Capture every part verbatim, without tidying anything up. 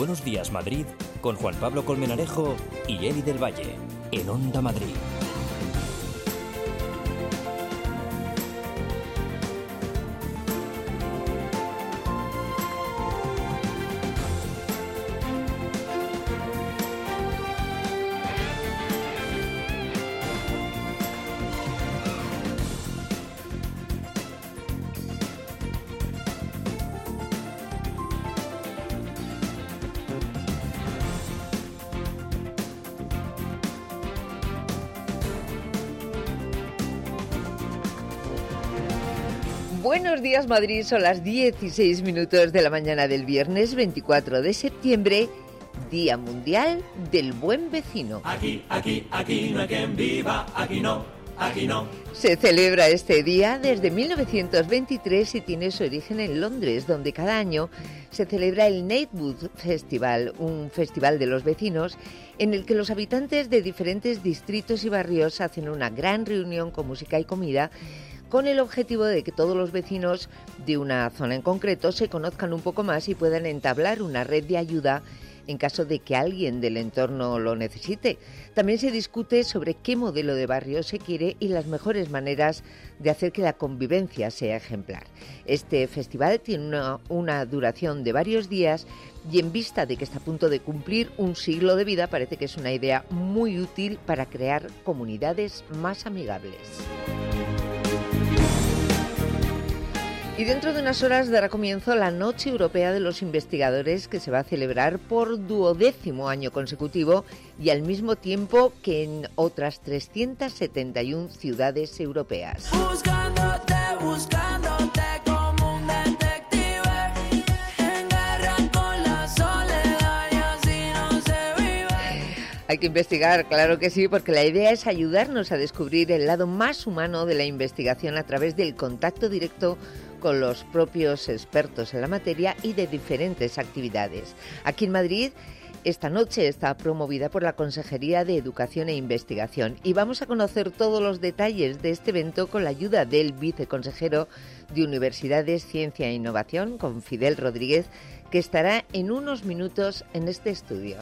Buenos Días Madrid con Juan Pablo Colmenarejo y Eli del Valle, en Onda Madrid. Buenos días Madrid, son las dieciséis minutos de la mañana del viernes veinticuatro de septiembre, Día Mundial del Buen Vecino. Aquí, aquí, aquí no hay quien viva, aquí no, aquí no. Se celebra este día desde mil novecientos veintitrés y tiene su origen en Londres, donde cada año se celebra el Neighbourhood Festival, un festival de los vecinos en el que los habitantes de diferentes distritos y barrios hacen una gran reunión con música y comida, con el objetivo de que todos los vecinos de una zona en concreto se conozcan un poco más y puedan entablar una red de ayuda en caso de que alguien del entorno lo necesite. También se discute sobre qué modelo de barrio se quiere y las mejores maneras de hacer que la convivencia sea ejemplar. Este festival tiene una, una duración de varios días y en vista de que está a punto de cumplir un siglo de vida, parece que es una idea muy útil para crear comunidades más amigables. Y dentro de unas horas dará comienzo la Noche Europea de los Investigadores, que se va a celebrar por duodécimo año consecutivo y al mismo tiempo que en otras trescientas setenta y una ciudades europeas. Buscándote, buscándote como un detective, en guerra con la soledad y así no se vive. Hay que investigar, claro que sí, porque la idea es ayudarnos a descubrir el lado más humano de la investigación a través del contacto directo con los propios expertos en la materia y de diferentes actividades. Aquí en Madrid, esta noche está promovida por la Consejería de Educación e Investigación y vamos a conocer todos los detalles de este evento con la ayuda del viceconsejero de Universidades, Ciencia e Innovación, con Fidel Rodríguez, que estará en unos minutos en este estudio.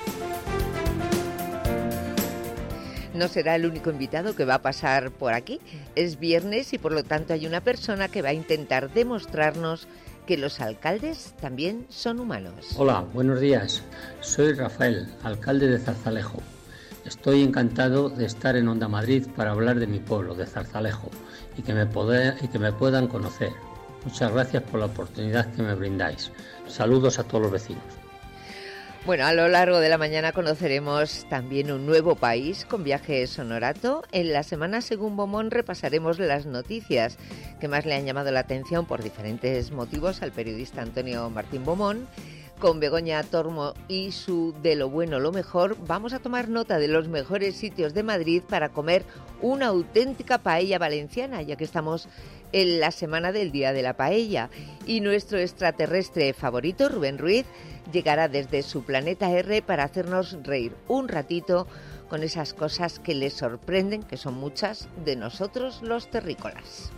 No será el único invitado que va a pasar por aquí. Es viernes y por lo tanto hay una persona que va a intentar demostrarnos que los alcaldes también son humanos. Hola, buenos días. Soy Rafael, alcalde de Zarzalejo. Estoy encantado de estar en Onda Madrid para hablar de mi pueblo, de Zarzalejo, y que me, poder, y que me puedan conocer. Muchas gracias por la oportunidad que me brindáis. Saludos a todos los vecinos. Bueno, a lo largo de la mañana conoceremos también un nuevo país con viaje sonorato. En la semana Según Beaumont repasaremos las noticias que más le han llamado la atención por diferentes motivos al periodista Antonio Martín Beaumont. Con Begoña Tormo y su De lo bueno lo mejor, vamos a tomar nota de los mejores sitios de Madrid para comer una auténtica paella valenciana, ya que estamos en la semana del Día de la Paella. Y nuestro extraterrestre favorito, Rubén Ruiz, llegará desde su planeta R para hacernos reír un ratito con esas cosas que les sorprenden, que son muchas, de nosotros los terrícolas.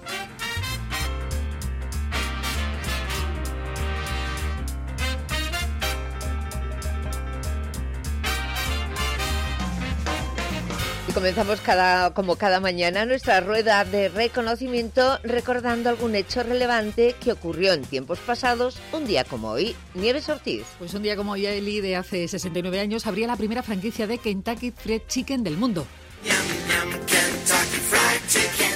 Comenzamos cada, como cada mañana nuestra rueda de reconocimiento recordando algún hecho relevante que ocurrió en tiempos pasados, un día como hoy. Nieves Ortiz. Pues un día como hoy, Eli, de hace sesenta y nueve años, abría la primera franquicia de Kentucky Fried Chicken del mundo. Yum, yum, Kentucky Fried Chicken.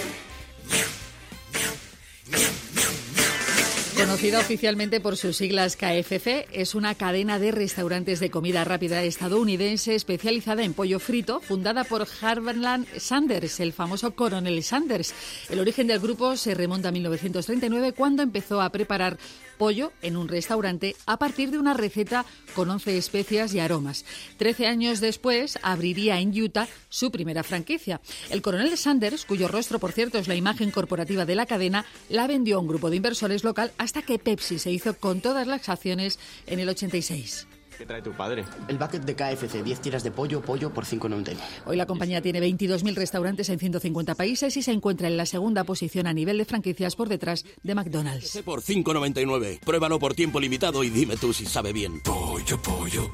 Conocida oficialmente por sus siglas K F C, es una cadena de restaurantes de comida rápida estadounidense especializada en pollo frito, fundada por Harland Sanders, el famoso coronel Sanders. El origen del grupo se remonta a mil novecientos treinta y nueve, cuando empezó a preparar pollo en un restaurante a partir de una receta con once especias y aromas. Trece años después abriría en Utah su primera franquicia. El coronel Sanders, cuyo rostro, por cierto, es la imagen corporativa de la cadena, la vendió a un grupo de inversores local hasta que Pepsi se hizo con todas las acciones en el ochenta y seis. ¿Qué trae tu padre? El bucket de K F C, diez tiras de pollo, pollo por cinco noventa y nueve. Hoy la compañía tiene veintidós mil restaurantes en ciento cincuenta países y se encuentra en la segunda posición a nivel de franquicias por detrás de McDonald's. Por cinco noventa y nueve. Pruébalo por tiempo limitado y dime tú si sabe bien. Pollo, pollo.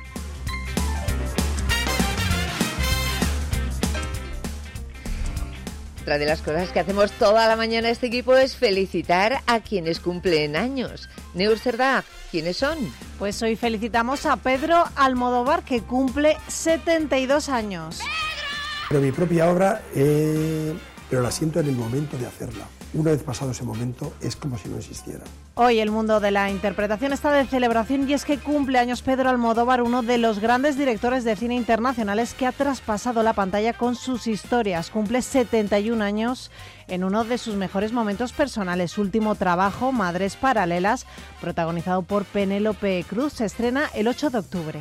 Otra de las cosas que hacemos toda la mañana este equipo es felicitar a quienes cumplen años. Neus Cerdá, ¿quiénes son? Pues hoy felicitamos a Pedro Almodóvar, que cumple setenta y dos años. Pero mi propia obra, eh, pero la siento en el momento de hacerla. Una vez pasado ese momento, es como si no existiera. Hoy el mundo de la interpretación está de celebración y es que cumple años Pedro Almodóvar, uno de los grandes directores de cine internacionales que ha traspasado la pantalla con sus historias. Cumple setenta y un años en uno de sus mejores momentos personales. Su último trabajo, Madres Paralelas, protagonizado por Penélope Cruz, se estrena el ocho de octubre.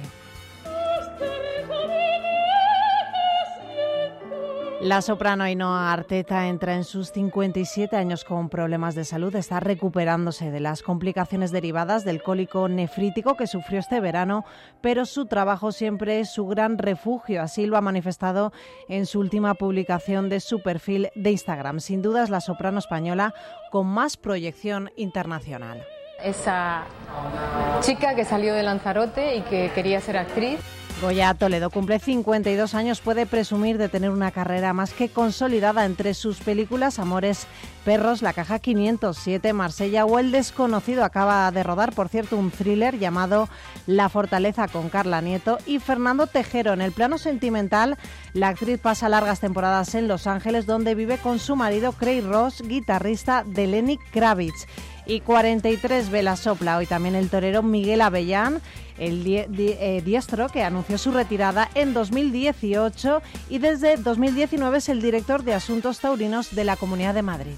La soprano Ainhoa Arteta entra en sus cincuenta y siete años con problemas de salud. Está recuperándose de las complicaciones derivadas del cólico nefrítico que sufrió este verano, pero su trabajo siempre es su gran refugio. Así lo ha manifestado en su última publicación de su perfil de Instagram. Sin duda es la soprano española con más proyección internacional. Esa chica que salió de Lanzarote y que quería ser actriz. Goya Toledo cumple cincuenta y dos años, puede presumir de tener una carrera más que consolidada. Entre sus películas Amores Perros, La Caja quinientos siete, Marsella o El Desconocido. Acaba de rodar, por cierto, un thriller llamado La Fortaleza con Carla Nieto y Fernando Tejero. En el plano sentimental, la actriz pasa largas temporadas en Los Ángeles, donde vive con su marido Craig Ross, guitarrista de Lenny Kravitz. Y cuarenta y tres velas sopla hoy también el torero Miguel Avellán, el die- die- eh, diestro que anunció su retirada en dos mil dieciocho y desde dos mil diecinueve es el director de Asuntos Taurinos de la Comunidad de Madrid.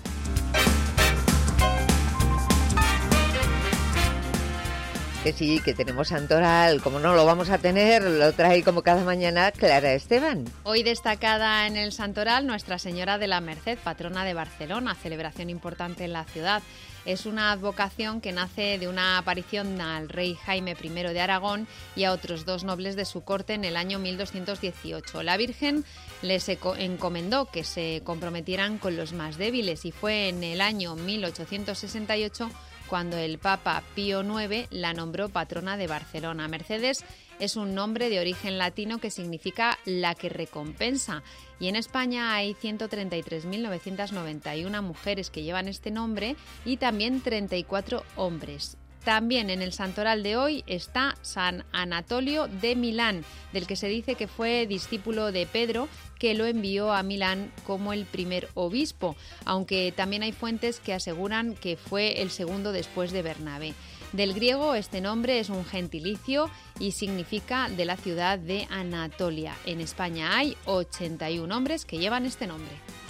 Que sí, que tenemos Santoral, como no lo vamos a tener, lo trae como cada mañana Clara Esteban. Hoy destacada en el Santoral Nuestra Señora de la Merced, patrona de Barcelona, celebración importante en la ciudad. Es una advocación que nace de una aparición al rey Jaime primero de Aragón y a otros dos nobles de su corte en el año mil doscientos dieciocho. La Virgen les encomendó que se comprometieran con los más débiles y fue en el año mil ochocientos sesenta y ocho cuando el Papa Pío noveno la nombró patrona de Barcelona. Mercedes es un nombre de origen latino que significa la que recompensa. Y en España hay ciento treinta y tres mil novecientas noventa y una mujeres que llevan este nombre y también treinta y cuatro hombres. También en el santoral de hoy está San Anatolio de Milán, del que se dice que fue discípulo de Pedro, que lo envió a Milán como el primer obispo, aunque también hay fuentes que aseguran que fue el segundo después de Bernabé. Del griego, este nombre es un gentilicio y significa de la ciudad de Anatolia. En España hay ochenta y un hombres que llevan este nombre.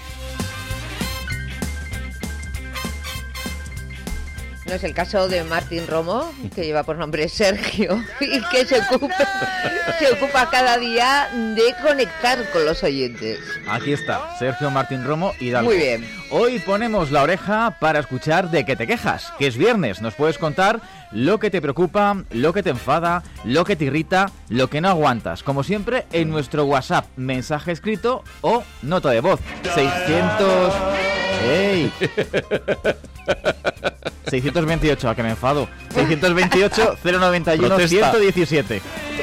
No es el caso de Martín Romo, que lleva por nombre Sergio y que se ocupa, se ocupa cada día de conectar con los oyentes. Aquí está, Sergio Martín Romo Hidalgo. Muy bien. Hoy ponemos la oreja para escuchar de qué te quejas, que es viernes. Nos puedes contar lo que te preocupa, lo que te enfada, lo que te irrita, lo que no aguantas. Como siempre, en nuestro WhatsApp, mensaje escrito o nota de voz. seiscientos... ¡Ey! seiscientos veintiocho, a que me enfado. seiscientos veintiocho, cero noventa y uno, ciento diecisiete.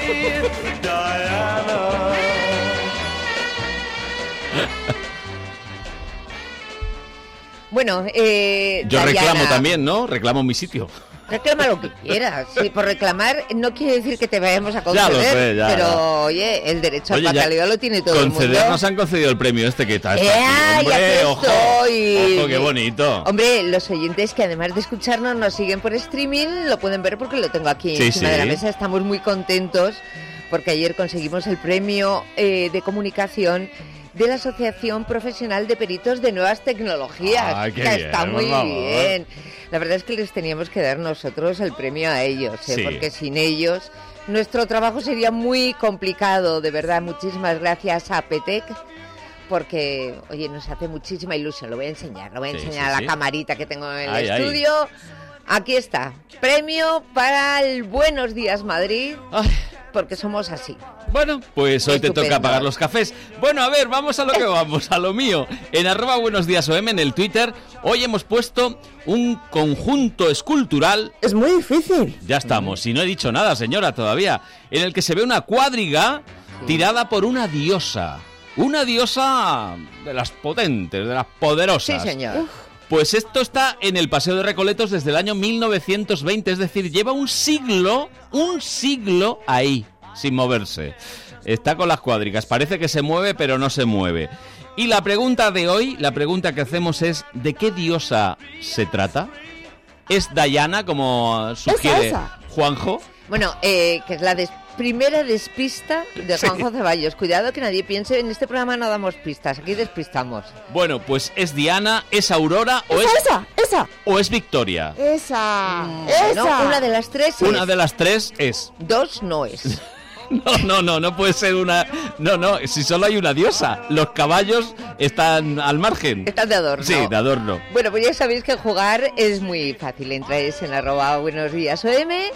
Bueno, eh, yo Dayana, reclamo también, ¿no? Reclamo mi sitio. Reclama lo que quieras. Sí, por reclamar no quiere decir que te vayamos a conceder, Ya lo sé, ya, pero ya. oye, el derecho Oye, a la ya calidad lo tiene todo el mundo. Conceder nos han concedido el premio este que tal. ¡Eh, ya que ojo, estoy! ojo, qué bonito. Hombre, los oyentes que además de escucharnos nos siguen por streaming, lo pueden ver porque lo tengo aquí Sí, encima sí. de la mesa. Estamos muy contentos porque ayer conseguimos el premio eh, de comunicación de la Asociación Profesional de Peritos de Nuevas Tecnologías. Ay, qué que bien, está muy por favor. bien. La verdad es que les teníamos que dar nosotros el premio a ellos, ¿eh? Sí. Porque sin ellos nuestro trabajo sería muy complicado. De verdad, muchísimas gracias a Petec, porque, oye, nos hace muchísima ilusión. Lo voy a enseñar, lo voy a Sí, enseñar sí, a la sí. camarita que tengo en el Ay, ay. estudio. Aquí está, premio para el Buenos Días Madrid. Ay. porque somos así. Bueno, pues hoy Estupendo. te toca pagar los cafés. Bueno, a ver, vamos a lo que vamos, a lo mío. En arroba buenos días O M en el Twitter, hoy hemos puesto un conjunto escultural. Es muy difícil. Ya estamos, si no he dicho nada, señora, todavía. En el que se ve una cuadriga tirada por una diosa. Una diosa de las potentes, de las poderosas. Sí, señor. Uf. Pues esto está en el Paseo de Recoletos desde el año mil novecientos veinte, es decir, lleva un siglo, un siglo ahí, sin moverse. Está con las cuadrigas, parece que se mueve, pero no se mueve. Y la pregunta de hoy, la pregunta que hacemos es, ¿de qué diosa se trata? ¿Es Diana, como sugiere esa, esa. Juanjo? Bueno, eh, que es la des- primera despista de Juanjo sí. Ceballos. Cuidado que nadie piense, en este programa no damos pistas, aquí despistamos. Bueno, pues ¿es Diana, es Aurora o esa, es... esa, esa. ¿O es Victoria? Esa, mm, esa. No, una de las tres es. Una de las tres es. Dos no es. No, no, no, no puede ser una... No, no, si solo hay una diosa. Los caballos están al margen. Están de adorno. Sí, de adorno. Bueno, pues ya sabéis que jugar es muy fácil. Entráis en arroba buenos días O M,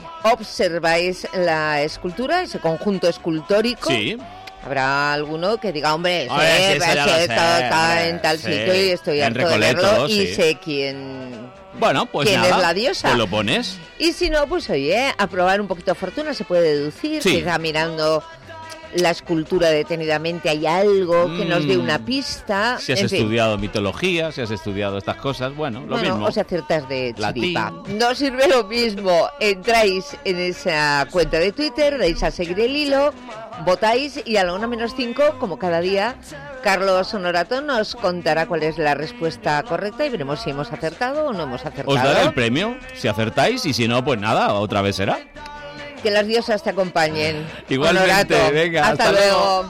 observáis la escultura, ese conjunto escultórico. Sí. Habrá alguno que diga, hombre, Oye, sé, sí, sé, lo sé, está, está hombre, en tal sí. sitio y estoy En harto de Recoletos, verlo y sí. sé quién... Bueno, pues ¿Quién nada, es la diosa? pues lo pones. Y si no, pues oye, a probar un poquito de fortuna se puede deducir, Sí. quizá mirando la escultura detenidamente hay algo que Mm. nos dé una pista. Si has en fin. estudiado mitología, si has estudiado estas cosas, bueno, lo Bueno, mismo. o si aciertas de Latín. chiripa. No sirve lo mismo. Entráis en esa cuenta de Twitter, dais a seguir el hilo, votáis y a la una menos cinco, como cada día, Carlos Honorato nos contará cuál es la respuesta correcta y veremos si hemos acertado o no hemos acertado. Os daré el premio, si acertáis, y si no, pues nada, otra vez será. Que las diosas te acompañen. Igualmente, Honorato. venga, hasta, hasta luego. luego.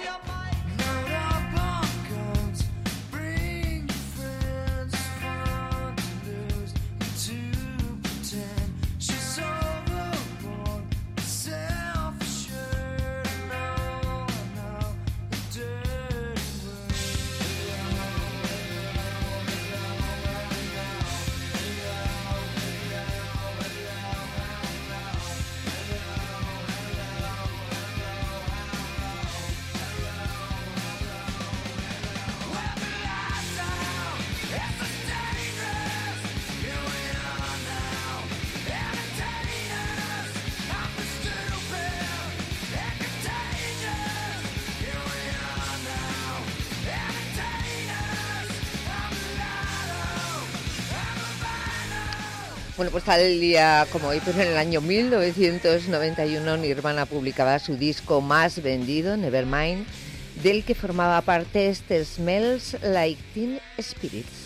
Bueno, pues tal día como hoy, pero en el año mil novecientos noventa y uno, Nirvana publicaba su disco más vendido, Nevermind, del que formaba parte este Smells Like Teen Spirits.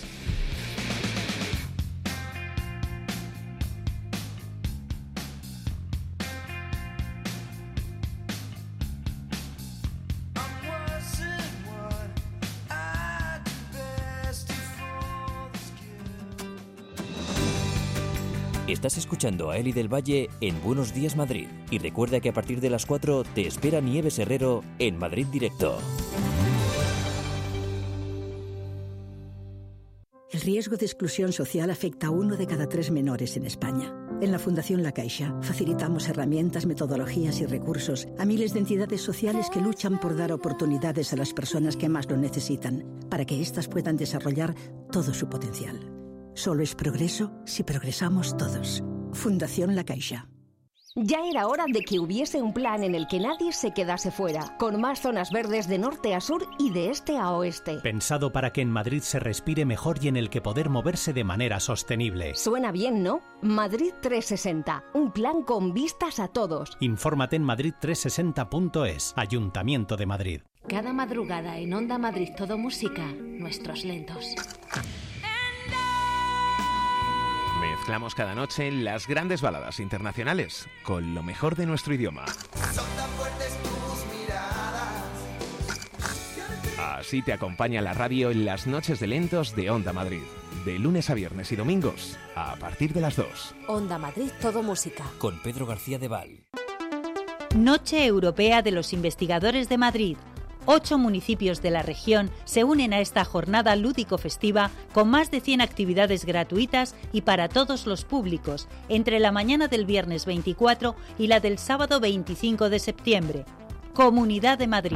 Estás escuchando a Eli del Valle en Buenos Días Madrid. Y recuerda que a partir de las cuatro te espera Nieves Herrero en Madrid Directo. El riesgo de exclusión social afecta a uno de cada tres menores en España. En la Fundación La Caixa facilitamos herramientas, metodologías y recursos a miles de entidades sociales que luchan por dar oportunidades a las personas que más lo necesitan, para que éstas puedan desarrollar todo su potencial. Solo es progreso si progresamos todos. Fundación La Caixa. Ya era hora de que hubiese un plan en el que nadie se quedase fuera, con más zonas verdes de norte a sur y de este a oeste. Pensado para que en Madrid se respire mejor y en el que poder moverse de manera sostenible. Suena bien, ¿no? Madrid trescientos sesenta, un plan con vistas a todos. Infórmate en madrid trescientos sesenta punto es, Ayuntamiento de Madrid. Cada madrugada en Onda Madrid Todo Música, nuestros lentos. Mezclamos cada noche las grandes baladas internacionales con lo mejor de nuestro idioma. Así te acompaña la radio en las noches de lentos de Onda Madrid. De lunes a viernes y domingos a partir de las dos. Onda Madrid Todo Música. Con Pedro García de Val. Noche Europea de los Investigadores de Madrid. Ocho municipios de la región se unen a esta jornada lúdico-festiva con más de cien actividades gratuitas y para todos los públicos, entre la mañana del viernes veinticuatro y la del sábado veinticinco de septiembre. Comunidad de Madrid.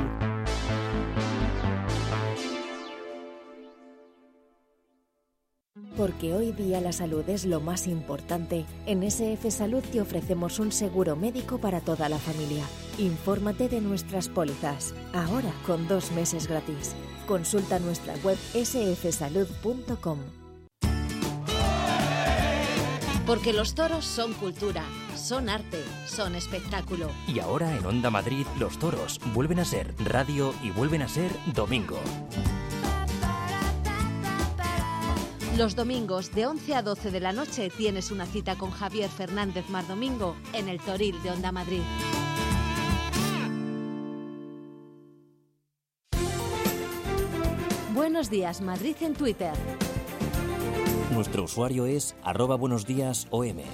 Porque hoy día la salud es lo más importante, en S F Salud te ofrecemos un seguro médico para toda la familia. Infórmate de nuestras pólizas, ahora con dos meses gratis. Consulta nuestra web ese efe salud punto com. Porque los toros son cultura, son arte, son espectáculo. Y ahora en Onda Madrid los toros vuelven a ser radio y vuelven a ser domingo. Los domingos de once a doce de la noche tienes una cita con Javier Fernández Mardomingo en el Toril de Onda Madrid. Buenos días Madrid en Twitter. Nuestro usuario es arroba buenos días O M.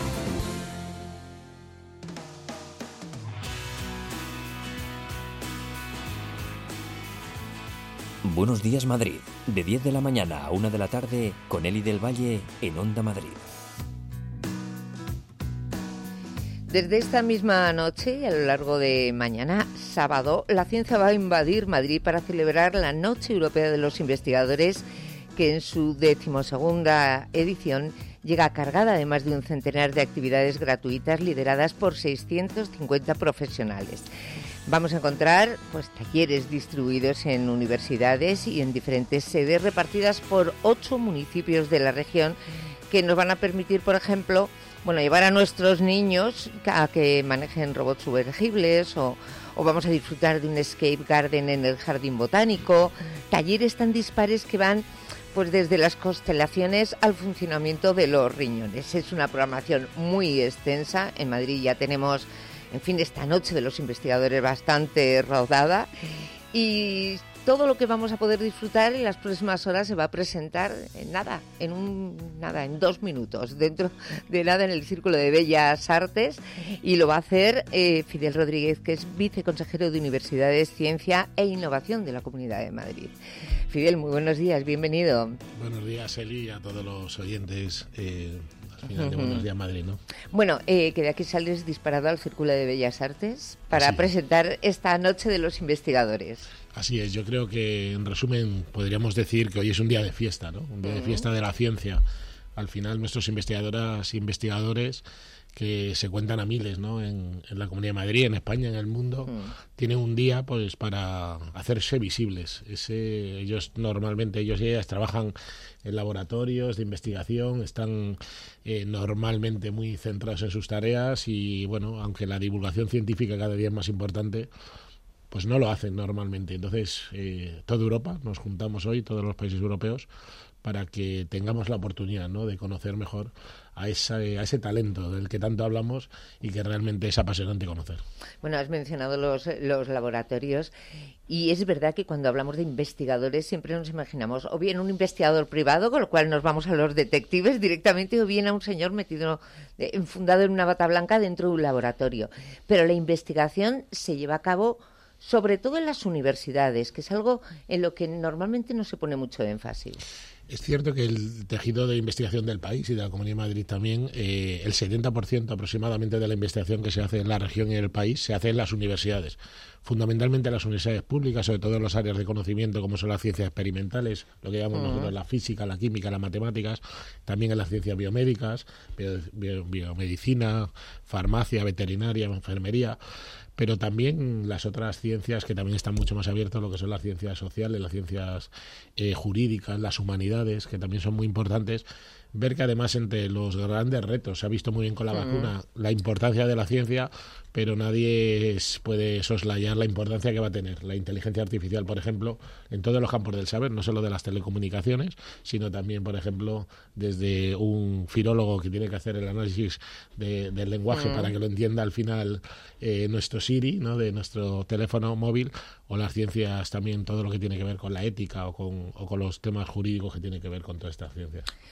Buenos días Madrid, de diez de la mañana a una de la tarde con Eli del Valle en Onda Madrid. Desde esta misma noche, a lo largo de mañana, sábado, la ciencia va a invadir Madrid para celebrar la Noche Europea de los Investigadores, que en su decimosegunda edición llega cargada de más de un centenar de actividades gratuitas lideradas por seiscientos cincuenta profesionales. Vamos a encontrar pues talleres distribuidos en universidades y en diferentes sedes repartidas por ocho municipios de la región que nos van a permitir, por ejemplo, bueno, llevar a nuestros niños a que manejen robots sumergibles o, o vamos a disfrutar de un escape garden en el jardín botánico, talleres tan dispares que van pues desde las constelaciones al funcionamiento de los riñones. Es una programación muy extensa. En Madrid ya tenemos, en fin, esta Noche de los Investigadores bastante rodada y todo lo que vamos a poder disfrutar en las próximas horas se va a presentar en nada, en un nada, en dos minutos, dentro de nada en el Círculo de Bellas Artes, y lo va a hacer eh, Fidel Rodríguez, que es viceconsejero de Universidades, Ciencia e Innovación de la Comunidad de Madrid. Fidel, muy buenos días, bienvenido. Buenos días, Eli, a todos los oyentes. Eh, al final de Buenos Días Madrid, ¿no? Bueno, eh, que de aquí sales disparado al Círculo de Bellas Artes para Así presentar esta Noche de los Investigadores. Así es, yo creo que en resumen podríamos decir que hoy es un día de fiesta, ¿no? Un día de fiesta de la ciencia. Al final nuestros investigadoras e investigadores, que se cuentan a miles, ¿no? En, en la Comunidad de Madrid, en España, en el mundo, mm. tienen un día pues para hacerse visibles. Ese, ellos normalmente, ellos y ellas trabajan en laboratorios de investigación, están eh, normalmente muy centrados en sus tareas y, bueno, aunque la divulgación científica cada día es más importante, pues no lo hacen normalmente. Entonces, eh, toda Europa, nos juntamos hoy, todos los países europeos, para que tengamos la oportunidad, ¿no?, de conocer mejor a, esa, a ese talento del que tanto hablamos y que realmente es apasionante conocer. Bueno, has mencionado los, los laboratorios y es verdad que cuando hablamos de investigadores siempre nos imaginamos o bien un investigador privado, con lo cual nos vamos a los detectives directamente, o bien a un señor metido, enfundado en una bata blanca dentro de un laboratorio. Pero la investigación se lleva a cabo sobre todo en las universidades, que es algo en lo que normalmente no se pone mucho énfasis. Es cierto que el tejido de investigación del país y de la Comunidad de Madrid también, eh, el setenta por ciento aproximadamente de la investigación que se hace en la región y en el país se hace en las universidades. Fundamentalmente en las universidades públicas, sobre todo en las áreas de conocimiento como son las ciencias experimentales, lo que llamamos uh-huh. nosotros la física, la química, las matemáticas, también en las ciencias biomédicas, bio, bio, biomedicina, farmacia, veterinaria, enfermería, pero también las otras ciencias que también están mucho más abiertas, lo que son las ciencias sociales, las ciencias eh, jurídicas, las humanidades, que también son muy importantes. Ver que además entre los grandes retos, se ha visto muy bien con la uh-huh. vacuna, la importancia de la ciencia, pero nadie puede soslayar la importancia que va a tener la inteligencia artificial, por ejemplo, en todos los campos del saber, no solo de las telecomunicaciones, sino también, por ejemplo, desde un filólogo que tiene que hacer el análisis de, del lenguaje uh-huh. para que lo entienda al final eh, nuestro Siri, ¿no?, de nuestro teléfono móvil, o las ciencias también, todo lo que tiene que ver con la ética o con, o con los temas jurídicos que tienen que ver con todas estas ciencias. Bueno, el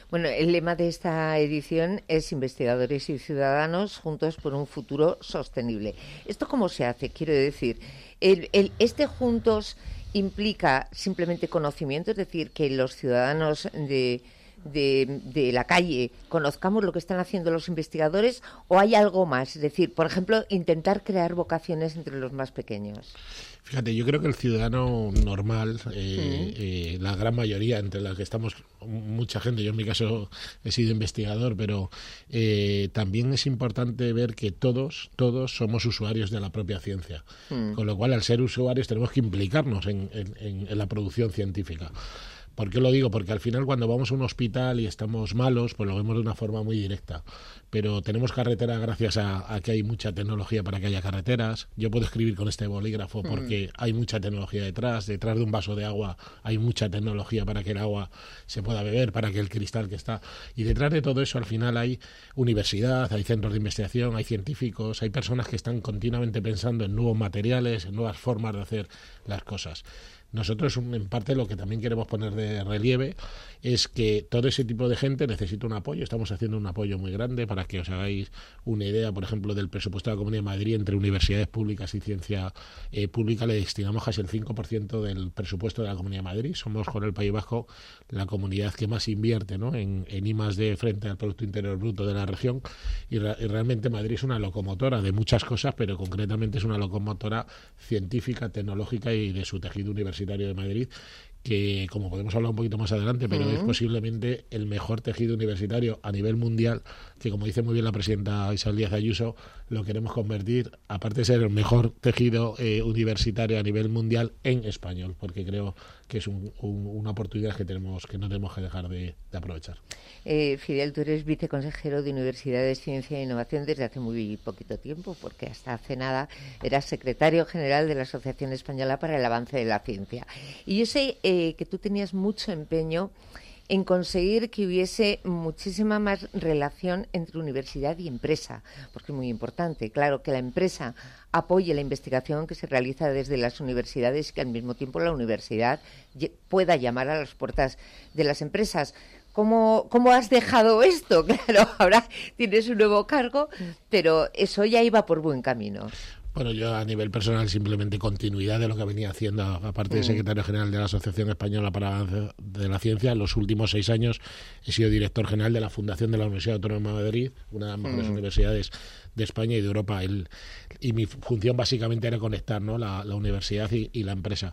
el lema de esta edición es Investigadores y Ciudadanos juntos por un futuro sostenible. ¿Esto cómo se hace? Quiero decir, el, el, este juntos implica simplemente conocimiento, es decir, que los ciudadanos de... De, de la calle conozcamos lo que están haciendo los investigadores, o hay algo más, es decir, por ejemplo, intentar crear vocaciones entre los más pequeños. Fíjate, yo creo que el ciudadano normal, eh, mm. eh, la gran mayoría, entre las que estamos mucha gente, yo en mi caso he sido investigador, pero eh, también es importante ver que todos, todos somos usuarios de la propia ciencia, mm. con lo cual al ser usuarios tenemos que implicarnos en, en, en la producción científica. ¿Por qué lo digo? Porque al final cuando vamos a un hospital y estamos malos, pues lo vemos de una forma muy directa. Pero tenemos carretera gracias a, a que hay mucha tecnología para que haya carreteras. Yo puedo escribir con este bolígrafo porque mm. hay mucha tecnología detrás. Detrás de un vaso de agua hay mucha tecnología para que el agua se pueda beber, para que el cristal que está... Y detrás de todo eso al final hay universidad, hay centros de investigación, hay científicos, hay personas que están continuamente pensando en nuevos materiales, en nuevas formas de hacer las cosas. Nosotros, en parte, lo que también queremos poner de relieve es que todo ese tipo de gente necesita un apoyo. Estamos haciendo un apoyo muy grande para que os hagáis una idea, por ejemplo, del presupuesto de la Comunidad de Madrid. Entre universidades públicas y ciencia eh, pública le destinamos casi el cinco por ciento del presupuesto de la Comunidad de Madrid. Somos, con el País Vasco, la comunidad que más invierte, ¿no?, en, en I más D frente al Producto Interior Bruto de la región. Y, re, y realmente Madrid es una locomotora de muchas cosas, pero concretamente es una locomotora científica, tecnológica y de su tejido universitario de Madrid, que, como podemos hablar un poquito más adelante, pero uh-huh. es posiblemente el mejor tejido universitario a nivel mundial, que, como dice muy bien la presidenta Isabel Díaz Ayuso, lo queremos convertir, aparte de ser el mejor tejido eh, universitario a nivel mundial, en español, porque creo que es un, un, una oportunidad que tenemos que no tenemos que dejar de, de aprovechar. Eh, Fidel, tú eres viceconsejero de Universidades, Ciencia e Innovación desde hace muy poquito tiempo, porque hasta hace nada eras secretario general de la Asociación Española para el Avance de la Ciencia. Y yo sé eh, que tú tenías mucho empeño en conseguir que hubiese muchísima más relación entre universidad y empresa, porque es muy importante, claro, que la empresa apoye la investigación que se realiza desde las universidades y que al mismo tiempo la universidad pueda llamar a las puertas de las empresas. ¿Cómo, ¿Cómo has dejado esto? Claro, ahora tienes un nuevo cargo, pero eso ya iba por buen camino. Bueno, yo a nivel personal simplemente continuidad de lo que venía haciendo, aparte de secretario general de la Asociación Española para el Avance de la Ciencia. En los últimos seis años he sido director general de la Fundación de la Universidad Autónoma de Madrid, una de las mejores mm. universidades de España y de Europa. El, y mi función básicamente era conectar, ¿no?, la, la universidad y, y la empresa.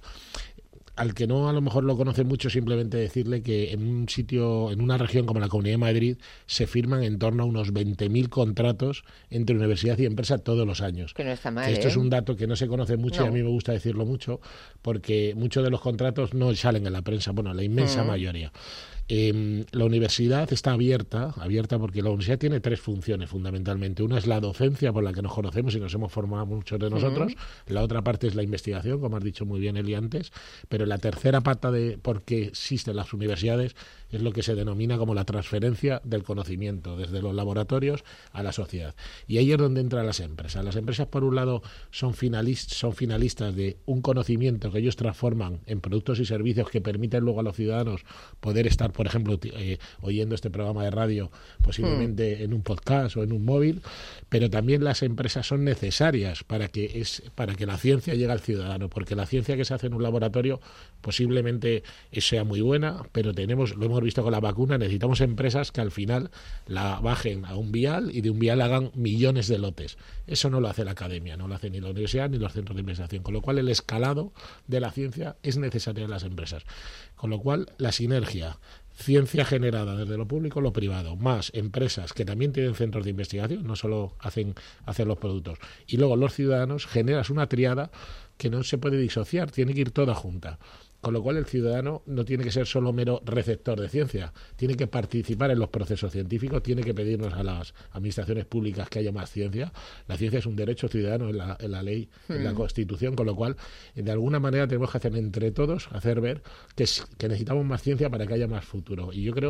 Al que no a lo mejor lo conoce mucho, simplemente decirle que en un sitio, en una región como la Comunidad de Madrid, se firman en torno a unos veinte mil contratos entre universidad y empresa todos los años. Que no está mal, Esto ¿eh? es un dato que no se conoce mucho no. y a mí me gusta decirlo mucho, porque muchos de los contratos no salen en la prensa, bueno, la inmensa mm. mayoría. Eh, la universidad está abierta, abierta porque la universidad tiene tres funciones fundamentalmente. Una es la docencia, por la que nos conocemos y nos hemos formado muchos de nosotros. Uh-huh. La otra parte es la investigación, como has dicho muy bien, Eli, antes. Pero la tercera pata de por qué existen las universidades es lo que se denomina como la transferencia del conocimiento desde los laboratorios a la sociedad. Y ahí es donde entran las empresas. Las empresas, por un lado, son, finalist, son finalistas de un conocimiento que ellos transforman en productos y servicios que permiten luego a los ciudadanos poder estar, por ejemplo, eh, oyendo este programa de radio, posiblemente mm. en un podcast o en un móvil, pero también las empresas son necesarias para que es para que la ciencia llegue al ciudadano, porque la ciencia que se hace en un laboratorio posiblemente sea muy buena, pero tenemos, lo hemos visto con la vacuna, necesitamos empresas que al final la bajen a un vial y de un vial hagan millones de lotes. Eso no lo hace la academia, no lo hace ni la universidad ni los centros de investigación, con lo cual el escalado de la ciencia es necesario en las empresas. Con lo cual la sinergia, ciencia generada desde lo público a lo privado, más empresas que también tienen centros de investigación, no solo hacen, hacen los productos, y luego los ciudadanos, generas una triada que no se puede disociar, tiene que ir toda junta. Con lo cual el ciudadano no tiene que ser solo mero receptor de ciencia, tiene que participar en los procesos científicos, tiene que pedirnos a las administraciones públicas que haya más ciencia. La ciencia es un derecho ciudadano en la, en la ley, mm. en la Constitución, con lo cual de alguna manera tenemos que hacer entre todos, hacer ver que, es, que necesitamos más ciencia para que haya más futuro. Y yo creo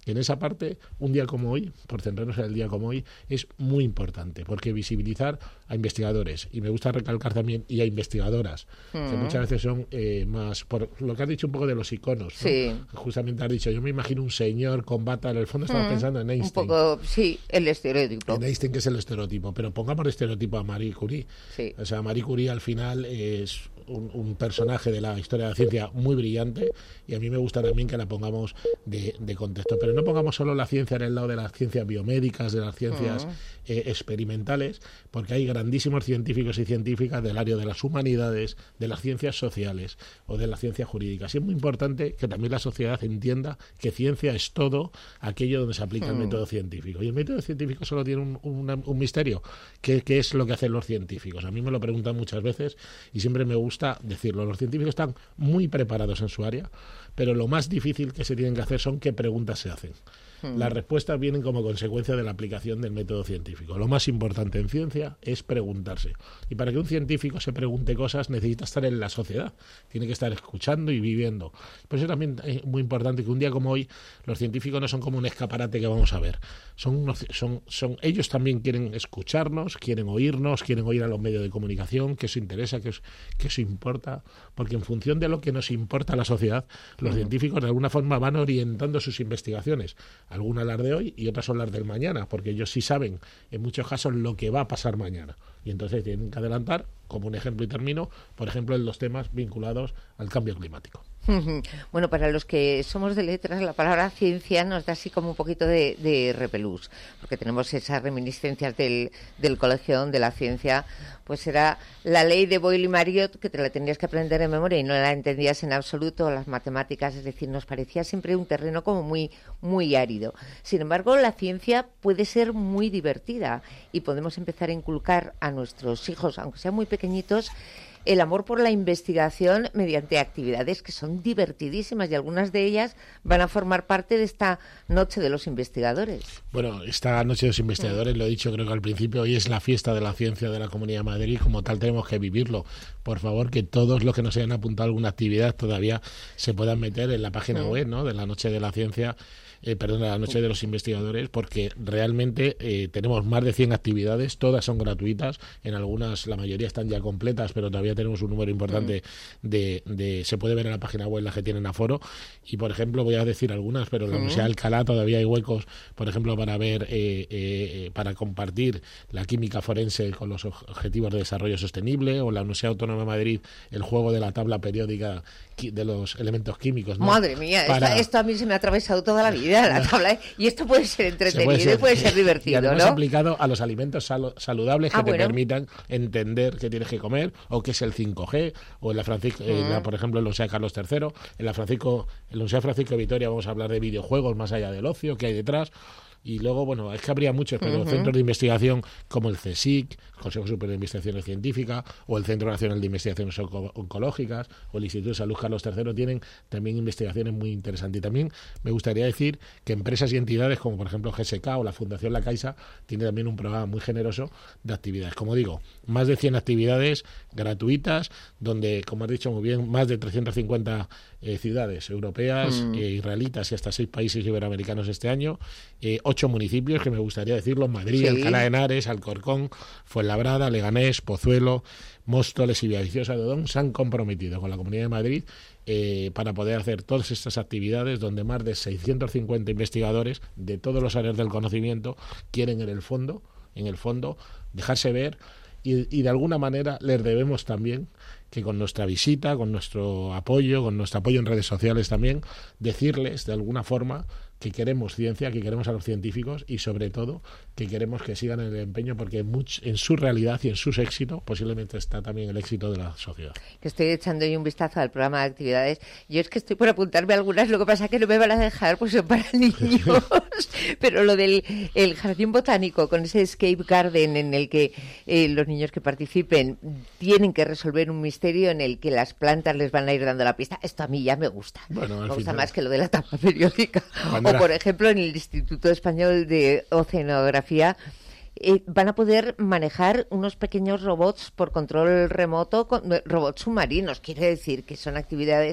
En esa parte, un día como hoy, por centrarnos en el día como hoy, es muy importante, porque visibilizar a investigadores, y me gusta recalcar también, y a investigadoras, mm. que muchas veces son eh, más, por lo que has dicho un poco de los iconos, ¿no? Sí. Justamente has dicho, yo me imagino un señor con bata, en el fondo estamos mm. pensando en Einstein. Un poco, sí, el estereotipo. En Einstein, que es el estereotipo, pero pongamos el estereotipo a Marie Curie. Sí. O sea, Marie Curie al final es un, un personaje de la historia de la ciencia muy brillante, y a mí me gusta también que la pongamos de, de contexto, pero no pongamos solo la ciencia en el lado de las ciencias biomédicas, de las ciencias uh-huh. eh, experimentales, porque hay grandísimos científicos y científicas del área de las humanidades, de las ciencias sociales o de las ciencias jurídicas. Y es muy importante que también la sociedad entienda que ciencia es todo aquello donde se aplica uh-huh. el método científico. Y el método científico solo tiene un, un, un misterio, que, que es lo que hacen los científicos. A mí me lo preguntan muchas veces y siempre me gusta decirlo. Los científicos están muy preparados en su área, pero lo más difícil que se tienen que hacer son qué preguntas se hacen. Las respuestas vienen como consecuencia de la aplicación del método científico. Lo más importante en ciencia es preguntarse. Y para que un científico se pregunte cosas necesita estar en la sociedad. Tiene que estar escuchando y viviendo. Por eso también es muy importante que un día como hoy los científicos no son como un escaparate que vamos a ver. Son, unos, son, son ellos también quieren escucharnos, quieren oírnos, quieren oír a los medios de comunicación, que eso interesa, que, es, que eso importa. Porque en función de lo que nos importa a la sociedad, los uh-huh. científicos de alguna forma van orientando sus investigaciones. Algunas las de hoy y otras son las del mañana, porque ellos sí saben en muchos casos lo que va a pasar mañana. Y entonces tienen que adelantar, como un ejemplo y termino, por ejemplo, en los temas vinculados al cambio climático. Bueno, para los que somos de letras, la palabra ciencia nos da así como un poquito de, de repelús, porque tenemos esas reminiscencias del, del colegio donde la ciencia pues era la ley de Boyle y Marriott, que te la tenías que aprender de memoria y no la entendías en absoluto, las matemáticas, es decir, nos parecía siempre un terreno como muy, muy árido. Sin embargo, la ciencia puede ser muy divertida y podemos empezar a inculcar a nuestros hijos, aunque sean muy pequeñitos, el amor por la investigación mediante actividades que son divertidísimas y algunas de ellas van a formar parte de esta Noche de los Investigadores. Bueno, esta Noche de los Investigadores, lo he dicho creo que al principio, hoy es la fiesta de la ciencia de la Comunidad de Madrid, como tal tenemos que vivirlo. Por favor, que todos los que nos hayan apuntado a alguna actividad todavía se puedan meter en la página web, ¿no?, de la Noche de la Ciencia. Eh, perdón, la Noche de los Investigadores, porque realmente eh, tenemos más de cien actividades, todas son gratuitas, en algunas, la mayoría están ya completas, pero todavía tenemos un número importante mm. de, de, se puede ver en la página web las que tienen aforo, y por ejemplo, voy a decir algunas, pero en la mm. Universidad de Alcalá todavía hay huecos, por ejemplo, para ver, eh, eh, para compartir la química forense con los objetivos de desarrollo sostenible, o en la Universidad Autónoma de Madrid, el juego de la tabla periódica de los elementos químicos, ¿no? Madre mía, para... esto, esto a mí se me ha atravesado toda la vida. La tabla, y esto puede ser entretenido puede ser, y puede ser divertido, y además, ¿no? aplicado a los alimentos sal, saludables que ah, te bueno. permitan entender qué tienes que comer, o qué es el cinco G, o en la Francisco, uh-huh. en la, por ejemplo, en la Universidad Carlos tercero, en la Francisco, en la Universidad Francisco de Vitoria vamos a hablar de videojuegos más allá del ocio, qué hay detrás. Y luego, bueno, es que habría muchos, pero uh-huh. centros de investigación como el CSIC, Consejo Superior de Investigaciones Científicas, o el Centro Nacional de Investigaciones Onco- Oncológicas, o el Instituto de Salud Carlos tercero, tienen también investigaciones muy interesantes. Y también me gustaría decir que empresas y entidades como, por ejemplo, G S K o la Fundación La Caixa tiene también un programa muy generoso de actividades. Como digo, más de cien actividades gratuitas, donde, como has dicho muy bien, más de trescientas cincuenta eh, ciudades europeas, mm. eh, israelitas y hasta seis países iberoamericanos este año, eh, ocho municipios que me gustaría decirlo: Madrid, sí. Alcalá de Henares, Alcorcón, Fuenlabrada, Leganés, Pozuelo, Móstoles y Villaviciosa de Odón se han comprometido con la Comunidad de Madrid eh, para poder hacer todas estas actividades, donde más de seiscientos cincuenta investigadores de todos los áreas del conocimiento quieren en el fondo, en el fondo, dejarse ver, y, y de alguna manera les debemos también que con nuestra visita, con nuestro apoyo, con nuestro apoyo en redes sociales también, decirles de alguna forma que queremos ciencia, que queremos a los científicos y sobre todo que queremos que sigan en el empeño, porque much, en su realidad y en sus éxitos posiblemente está también el éxito de la sociedad. Que estoy echando hoy un vistazo al programa de actividades. Yo es que estoy por apuntarme algunas, lo que pasa es que no me van a dejar, pues son para niños. Pero lo del el jardín botánico con ese escape garden en el que eh, los niños que participen tienen que resolver un misterio en el que las plantas les van a ir dando la pista, esto a mí ya me gusta. Bueno, me gusta más que lo de la tabla periódica. O por ejemplo, en el Instituto Español de Oceanografía eh, van a poder manejar unos pequeños robots por control remoto, con, robots submarinos. Quiere decir que son actividades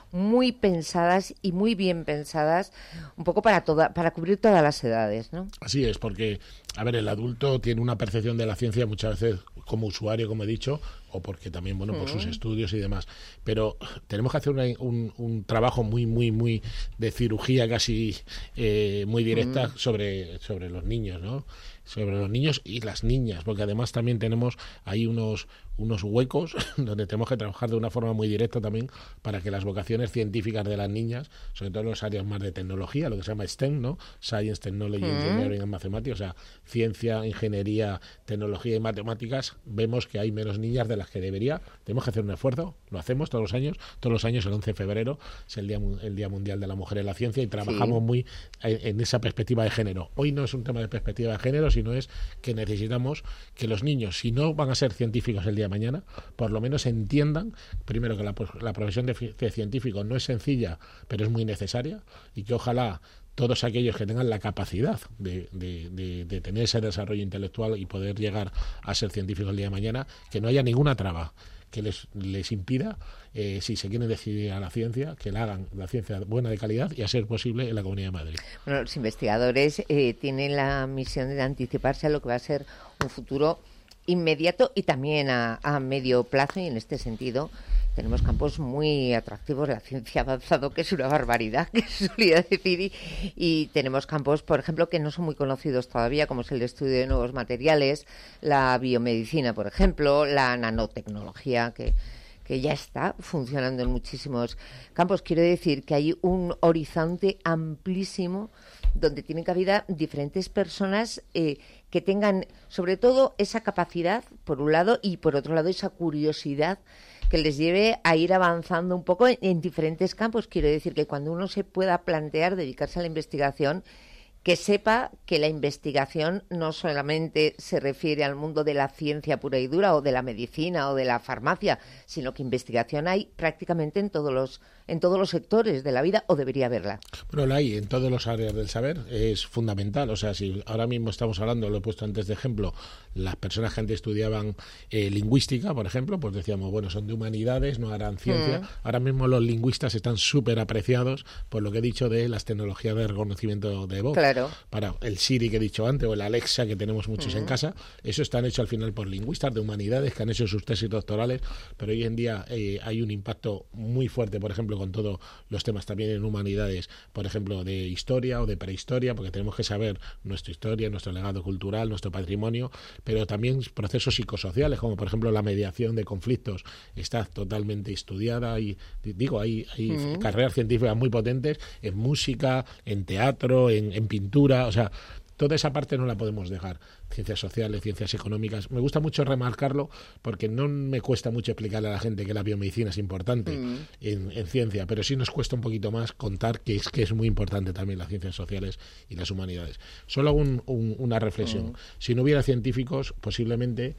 muy pensadas y muy bien pensadas, un poco para toda, para cubrir todas las edades, ¿no? Así es, porque, a ver, el adulto tiene una percepción de la ciencia muchas veces como usuario, como he dicho, o porque también, bueno, por sus estudios y demás. Pero tenemos que hacer una, un, un trabajo muy, muy, muy de cirugía casi eh, muy directa mm. sobre, sobre los niños, ¿no? Sobre los niños y las niñas, porque además también tenemos ahí unos unos huecos donde tenemos que trabajar de una forma muy directa también para que las vocaciones científicas de las niñas, sobre todo en las áreas más de tecnología, lo que se llama STEM, ¿no? Science, Technology, mm. Engineering and Mathematics, o sea, ciencia, ingeniería, tecnología y matemáticas, vemos que hay menos niñas de las que debería. Tenemos que hacer un esfuerzo, lo hacemos todos los años, todos los años el once de febrero es el Día, el Día Mundial de la Mujer en la Ciencia y trabajamos sí. muy en, en esa perspectiva de género. Hoy no es un tema de perspectiva de género, sino es que necesitamos que los niños, si no van a ser científicos el día de mañana, por lo menos entiendan, primero, que la, la profesión de, de científico no es sencilla, pero es muy necesaria, y que ojalá todos aquellos que tengan la capacidad de, de, de, de tener ese desarrollo intelectual y poder llegar a ser científicos el día de mañana, que no haya ninguna traba que les, les impida, eh, si se quieren decidir a la ciencia, que la hagan la ciencia buena, de calidad, y a ser posible en la Comunidad de Madrid. Bueno, los investigadores eh, tienen la misión de anticiparse a lo que va a ser un futuro inmediato y también a, a medio plazo, y en este sentido tenemos campos muy atractivos, la ciencia avanzado, que es una barbaridad, que se solía decir, y, y tenemos campos, por ejemplo, que no son muy conocidos todavía, como es el estudio de nuevos materiales, la biomedicina, por ejemplo, la nanotecnología, que, que ya está funcionando en muchísimos campos. Quiero decir que hay un horizonte amplísimo donde tienen cabida diferentes personas eh, que tengan, sobre todo, esa capacidad, por un lado, y por otro lado, esa curiosidad que les lleve a ir avanzando un poco en, en diferentes campos. Quiero decir que cuando uno se pueda plantear dedicarse a la investigación, que sepa que la investigación no solamente se refiere al mundo de la ciencia pura y dura, o de la medicina, o de la farmacia, sino que investigación hay prácticamente en todos los en todos los sectores de la vida, o debería haberla. Bueno, la hay en todos los áreas del saber, es fundamental. O sea, si ahora mismo estamos hablando, lo he puesto antes de ejemplo, las personas que antes estudiaban eh, lingüística, por ejemplo, pues decíamos, bueno, son de humanidades, no harán ciencia. Mm. Ahora mismo los lingüistas están súper apreciados por lo que he dicho de las tecnologías de reconocimiento de voz. Claro. Para el Siri que he dicho antes, o el Alexa, que tenemos muchos mm. en casa, eso están hechos al final por lingüistas de humanidades que han hecho sus tesis doctorales, pero hoy en día eh, hay un impacto muy fuerte, por ejemplo, con todos los temas también en humanidades, por ejemplo, de historia o de prehistoria, porque tenemos que saber nuestra historia, nuestro legado cultural, nuestro patrimonio, pero también procesos psicosociales, como por ejemplo la mediación de conflictos, está totalmente estudiada, y digo, hay, hay mm. carreras científicas muy potentes en música, en teatro, en, en pintura, o sea, toda esa parte no la podemos dejar. Ciencias sociales, ciencias económicas. Me gusta mucho remarcarlo porque no me cuesta mucho explicarle a la gente que la biomedicina es importante mm. en, en ciencia, pero sí nos cuesta un poquito más contar que es que es muy importante también las ciencias sociales y las humanidades. Solo un, un, una reflexión. Mm. Si no hubiera científicos, posiblemente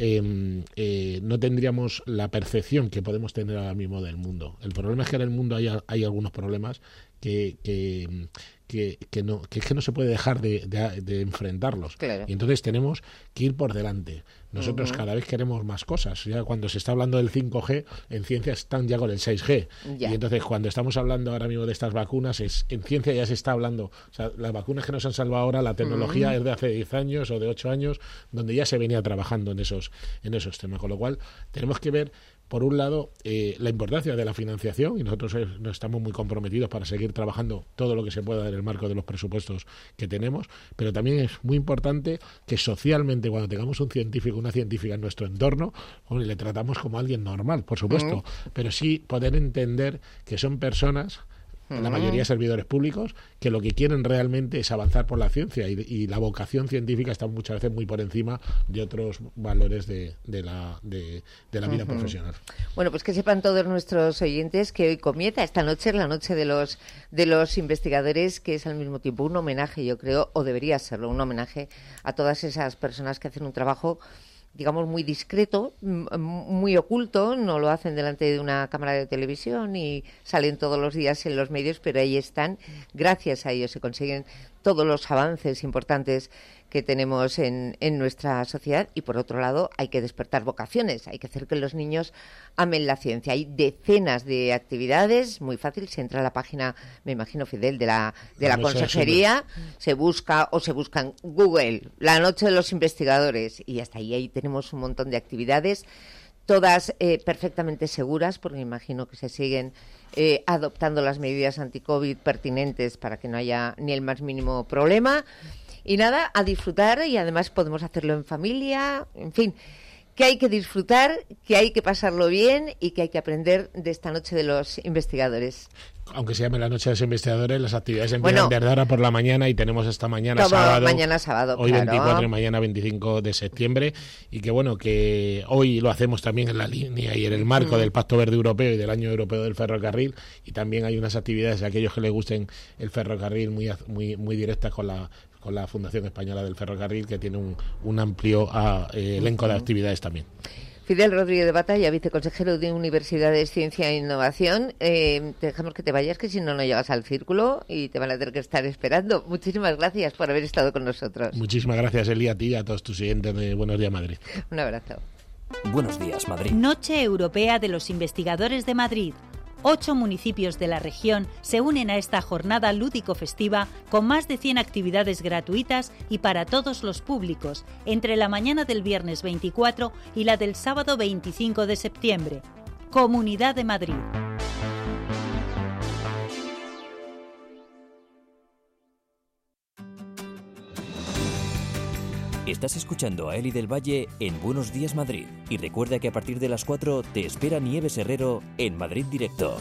eh, eh, no tendríamos la percepción que podemos tener ahora mismo del mundo. El problema es que en el mundo hay, hay algunos problemas que... que Que, que, no, que es que no se puede dejar de, de, de enfrentarlos. Claro. Y entonces tenemos que ir por delante. Nosotros uh-huh. cada vez queremos más cosas. Ya cuando se está hablando del cinco G, en ciencia están ya con el seis G. Ya. Y entonces cuando estamos hablando ahora mismo de estas vacunas, es, en ciencia ya se está hablando. O sea, las vacunas que nos han salvado ahora, la tecnología uh-huh. es de hace diez años o de ocho años, donde ya se venía trabajando en esos, en esos temas. Con lo cual, tenemos que ver, por un lado, eh, la importancia de la financiación, y nosotros eh, nos estamos muy comprometidos para seguir trabajando todo lo que se pueda en el marco de los presupuestos que tenemos, pero también es muy importante que socialmente, cuando tengamos un científico, una científica en nuestro entorno, hombre, le tratamos como alguien normal, por supuesto, mm. pero sí poder entender que son personas, la mayoría servidores públicos, que lo que quieren realmente es avanzar por la ciencia, y, y la vocación científica está muchas veces muy por encima de otros valores de, de la, de, de la vida uh-huh. profesional. Bueno, pues que sepan todos nuestros oyentes que hoy comienza, esta noche es la noche de los, de los investigadores, que es al mismo tiempo un homenaje, yo creo, o debería serlo, un homenaje a todas esas personas que hacen un trabajo, digamos, muy discreto, muy oculto, no lo hacen delante de una cámara de televisión y salen todos los días en los medios, pero ahí están. Gracias a ellos se consiguen todos los avances importantes que tenemos en, en nuestra sociedad. Y por otro lado, hay que despertar vocaciones, hay que hacer que los niños amen la ciencia. Hay decenas de actividades, muy fácil, se entra a la página, me imagino, Fidel, de la, de la consejería, se busca o se busca en Google la noche de los investigadores y hasta ahí, ahí tenemos un montón de actividades, todas eh, perfectamente seguras, porque me imagino que se siguen eh, adoptando las medidas anti-COVID pertinentes para que no haya ni el más mínimo problema. Y nada, a disfrutar, y además podemos hacerlo en familia, en fin, que hay que disfrutar, que hay que pasarlo bien y que hay que aprender de esta noche de los investigadores. Aunque se llame la noche de los investigadores, las actividades empiezan bueno, desde ahora por la mañana y tenemos esta mañana todo sábado, mañana sábado, hoy claro. veinticuatro y mañana veinticinco de septiembre, y que bueno, que hoy lo hacemos también en la línea y en el marco mm. del Pacto Verde Europeo y del Año Europeo del Ferrocarril, y también hay unas actividades de aquellos que les gusten el ferrocarril muy muy muy directas con la con la Fundación Española del Ferrocarril, que tiene un, un amplio uh, eh, elenco de actividades también. Fidel Rodríguez de Batalla, viceconsejero de Universidades, Ciencia e Innovación. Eh, te dejamos que te vayas, que si no, no llegas al círculo y te van a tener que estar esperando. Muchísimas gracias por haber estado con nosotros. Muchísimas gracias, Eli, a ti y a todos tus siguientes de Buenos Días Madrid. Un abrazo. Buenos Días Madrid. Noche Europea de los Investigadores de Madrid. Ocho municipios de la región se unen a esta jornada lúdico-festiva con más de cien actividades gratuitas y para todos los públicos, entre la mañana del viernes veinticuatro y la del sábado veinticinco de septiembre. Comunidad de Madrid. Estás escuchando a Eli del Valle en Buenos Días Madrid. Y recuerda que a partir de las cuatro te espera Nieves Herrero en Madrid Directo.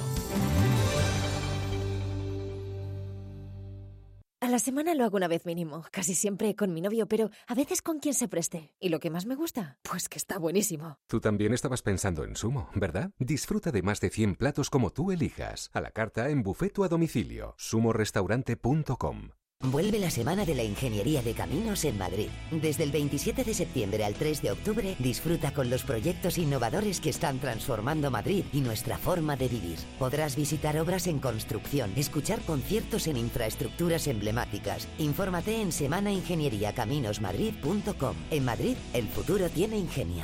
A la semana lo hago una vez mínimo, casi siempre con mi novio, pero a veces con quien se preste. ¿Y lo que más me gusta? Pues que está buenísimo. Tú también estabas pensando en Sumo, ¿verdad? Disfruta de más de cien platos como tú elijas. A la carta, en buffet o a domicilio. sumo restaurante punto com. Vuelve la Semana de la Ingeniería de Caminos en Madrid. Desde el veintisiete de septiembre al tres de octubre, disfruta con los proyectos innovadores que están transformando Madrid y nuestra forma de vivir. Podrás visitar obras en construcción, escuchar conciertos en infraestructuras emblemáticas. Infórmate en semana ingeniería caminos madrid punto com. En Madrid, el futuro tiene ingenio.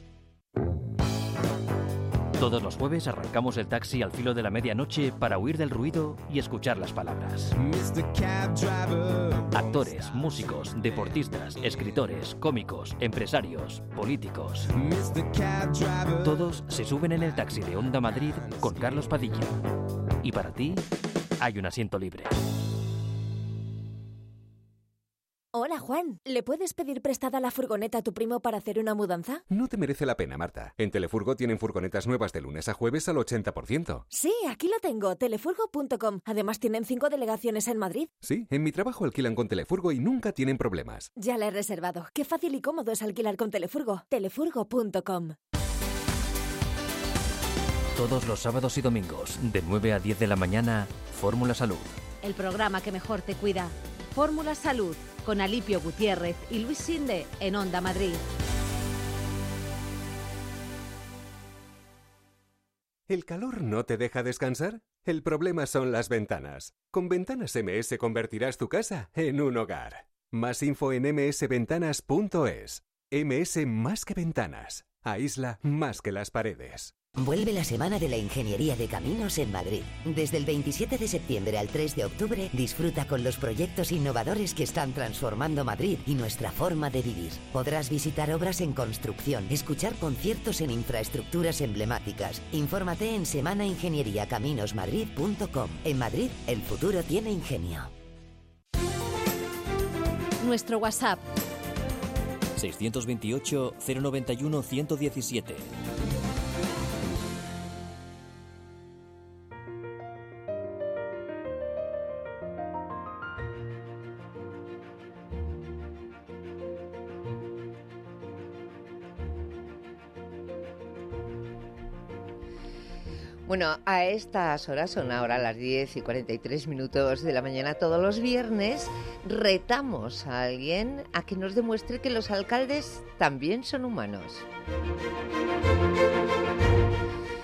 Todos los jueves arrancamos el taxi al filo de la medianoche para huir del ruido y escuchar las palabras. Actores, músicos, deportistas, escritores, cómicos, empresarios, políticos. Todos se suben en el taxi de Onda Madrid con Carlos Padilla. Y para ti, hay un asiento libre. Hola, Juan. ¿Le puedes pedir prestada la furgoneta a tu primo para hacer una mudanza? No te merece la pena, Marta. En Telefurgo tienen furgonetas nuevas de lunes a jueves al ochenta por ciento. Sí, aquí lo tengo, telefurgo punto com. Además tienen cinco delegaciones en Madrid. Sí, en mi trabajo alquilan con Telefurgo y nunca tienen problemas. Ya la he reservado. Qué fácil y cómodo es alquilar con Telefurgo. telefurgo punto com. Todos los sábados y domingos, de nueve a diez de la mañana, Fórmula Salud. El programa que mejor te cuida. Fórmula Salud, con Alipio Gutiérrez y Luis Sinde en Onda Madrid. ¿El calor no te deja descansar? El problema son las ventanas. Con Ventanas M S convertirás tu casa en un hogar. Más info en eme ese ventanas punto es. M S más que ventanas. Aísla más que las paredes. Vuelve la Semana de la Ingeniería de Caminos en Madrid. Desde el veintisiete de septiembre al tres de octubre, disfruta con los proyectos innovadores que están transformando Madrid y nuestra forma de vivir. Podrás visitar obras en construcción, escuchar conciertos en infraestructuras emblemáticas. Infórmate en semana ingeniería caminos madrid punto com. En Madrid, el futuro tiene ingenio. Nuestro WhatsApp seiscientos veintiocho, cero noventa y uno, ciento diecisiete. Bueno, a estas horas, son ahora las diez y cuarenta y tres minutos de la mañana todos los viernes, retamos a alguien a que nos demuestre que los alcaldes también son humanos.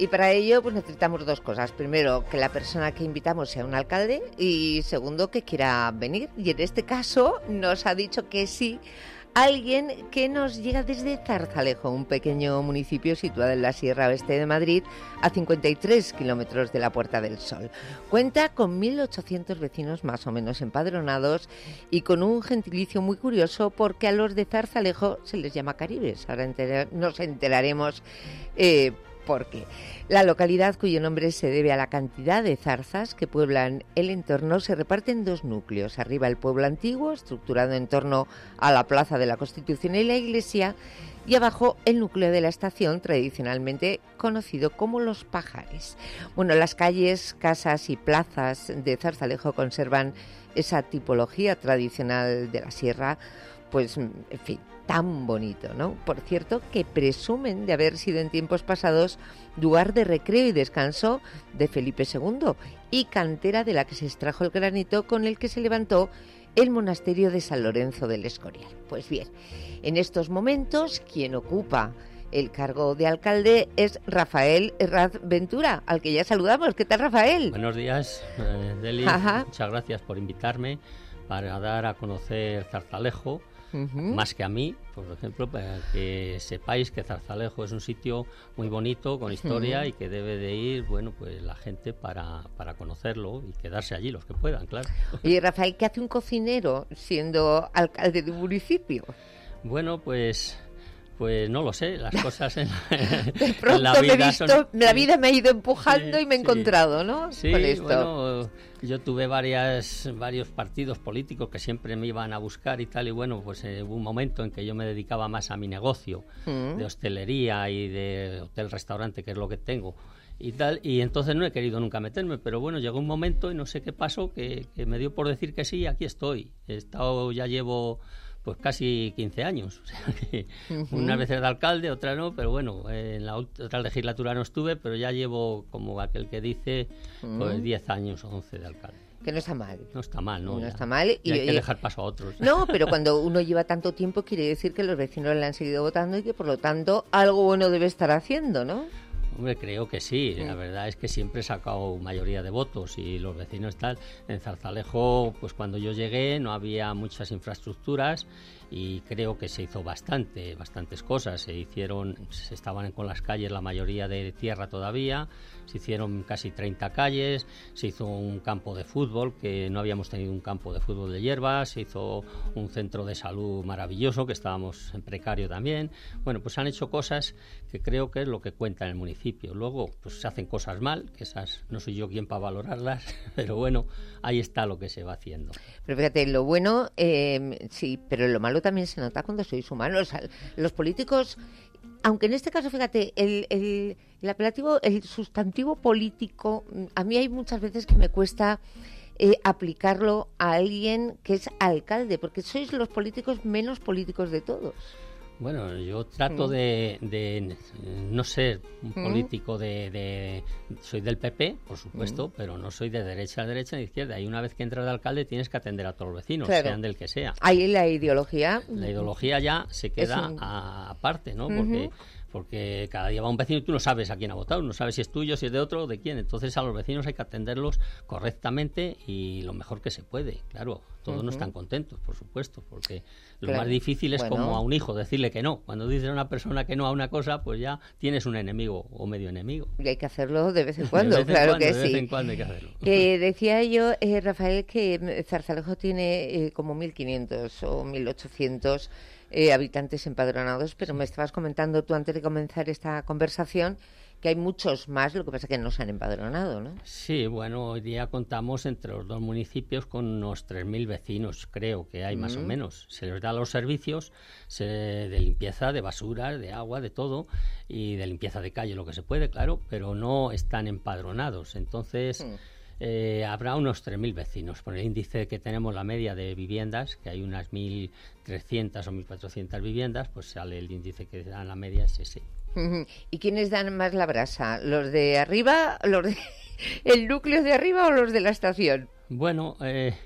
Y para ello pues necesitamos dos cosas. Primero, que la persona que invitamos sea un alcalde y segundo, que quiera venir. Y en este caso nos ha dicho que sí alguien que nos llega desde Zarzalejo, un pequeño municipio situado en la Sierra Oeste de Madrid, a cincuenta y tres kilómetros de la Puerta del Sol. Cuenta con mil ochocientos vecinos más o menos empadronados y con un gentilicio muy curioso porque a los de Zarzalejo se les llama caribes. Ahora enter- nos enteraremos eh, por qué. La localidad, cuyo nombre se debe a la cantidad de zarzas que pueblan el entorno, se reparte en dos núcleos. Arriba el pueblo antiguo, estructurado en torno a la Plaza de la Constitución y la iglesia, y abajo el núcleo de la estación, tradicionalmente conocido como Los Pajares. Bueno, las calles, casas y plazas de Zarzalejo conservan esa tipología tradicional de la sierra, pues, en fin, tan bonito, ¿no? Por cierto, que presumen de haber sido en tiempos pasados lugar de recreo y descanso de Felipe segundo y cantera de la que se extrajo el granito con el que se levantó el monasterio de San Lorenzo del Escorial. Pues bien, en estos momentos quien ocupa el cargo de alcalde es Rafael Herraz Ventura, al que ya saludamos. ¿Qué tal, Rafael? Buenos días, eh, Deli. Ajá. Muchas gracias por invitarme para dar a conocer Zarzalejo. Uh-huh. Más que a mí, por ejemplo, para que sepáis que Zarzalejo es un sitio muy bonito, con historia, uh-huh. y que debe de ir, bueno, pues la gente para, para conocerlo y quedarse allí, los que puedan, claro. Oye, Rafael, ¿qué hace un cocinero siendo alcalde de un municipio? Bueno, pues... Pues no lo sé, las cosas en, de pronto en la vida me he visto, son... la vida me ha ido empujando sí, y me he sí. encontrado, ¿no? Sí, con esto. Bueno, yo tuve varias, varios partidos políticos que siempre me iban a buscar y tal, y bueno, pues eh, hubo un momento en que yo me dedicaba más a mi negocio mm. de hostelería y de hotel-restaurante, que es lo que tengo, y tal, y entonces no he querido nunca meterme, pero bueno, llegó un momento y no sé qué pasó, que, que me dio por decir que sí, y aquí estoy. He estado, ya llevo... pues casi quince años, o sea que uh-huh. unas veces de alcalde, otras no, pero bueno, en la otra legislatura no estuve, pero ya llevo, como aquel que dice, uh-huh. pues diez años o once de alcalde. Que no está mal. No está mal, ¿no? No ya, está mal. Y, y hay que y, dejar paso a otros. No, pero cuando uno lleva tanto tiempo quiere decir que los vecinos le han seguido votando y que por lo tanto algo bueno debe estar haciendo, ¿no? Hombre, creo que sí. La verdad es que siempre he sacado mayoría de votos y los vecinos tal. En Zarzalejo, pues cuando yo llegué no había muchas infraestructuras y creo que se hizo bastante, bastantes cosas. Se hicieron, se estaban con las calles la mayoría de tierra todavía, se hicieron casi treinta calles, se hizo un campo de fútbol, que no habíamos tenido un campo de fútbol de hierba, se hizo un centro de salud maravilloso, que estábamos en precario también. Bueno, pues han hecho cosas que creo que es lo que cuenta en el municipio. Luego, pues se hacen cosas mal, que esas no soy yo quien para valorarlas, pero bueno, ahí está lo que se va haciendo. Pero fíjate, lo bueno, eh, sí, pero lo malo también se nota cuando sois humanos. Los políticos, aunque en este caso, fíjate, el, el, el apelativo, el sustantivo político, a mí hay muchas veces que me cuesta eh, aplicarlo a alguien que es alcalde, porque sois los políticos menos políticos de todos. Bueno, yo trato mm. de, de no ser un mm. político de, de... Soy del P P, por supuesto, mm. pero no soy de derecha a derecha ni de izquierda. Y una vez que entras de alcalde tienes que atender a todos los vecinos, claro. sean del que sea. Ahí la ideología... La ideología ya se queda un... a, aparte, ¿no? Porque... Uh-huh. Porque cada día va un vecino y tú no sabes a quién ha votado, no sabes si es tuyo, si es de otro o de quién. Entonces a los vecinos hay que atenderlos correctamente y lo mejor que se puede. Claro, todos uh-huh. no están contentos, por supuesto, porque lo claro. más difícil es bueno. como a un hijo decirle que no. Cuando dices a una persona que no a una cosa, pues ya tienes un enemigo o medio enemigo. Y hay que hacerlo de vez en cuando, vez en claro cuando, que de sí. De vez en cuando hay que hacerlo. Eh, decía yo, eh, Rafael, que Zarzalejo tiene eh, como mil quinientos o mil ochocientos Eh, habitantes empadronados, pero me estabas comentando tú antes de comenzar esta conversación que hay muchos más, lo que pasa es que no se han empadronado, ¿no? Sí, bueno, hoy día contamos entre los dos municipios con unos tres mil vecinos, creo que hay mm. más o menos. Se les da los servicios se, de limpieza, de basura, de agua, de todo, y de limpieza de calle, lo que se puede, claro, pero no están empadronados. Entonces... Mm. Eh, habrá unos tres mil vecinos. Por el índice que tenemos, la media de viviendas, que hay unas mil trescientas o mil cuatrocientas viviendas, pues sale el índice que dan la media, es ese. ¿Y quiénes dan más la brasa? ¿Los de arriba, los de el núcleo de arriba o los de la estación? Bueno, eh,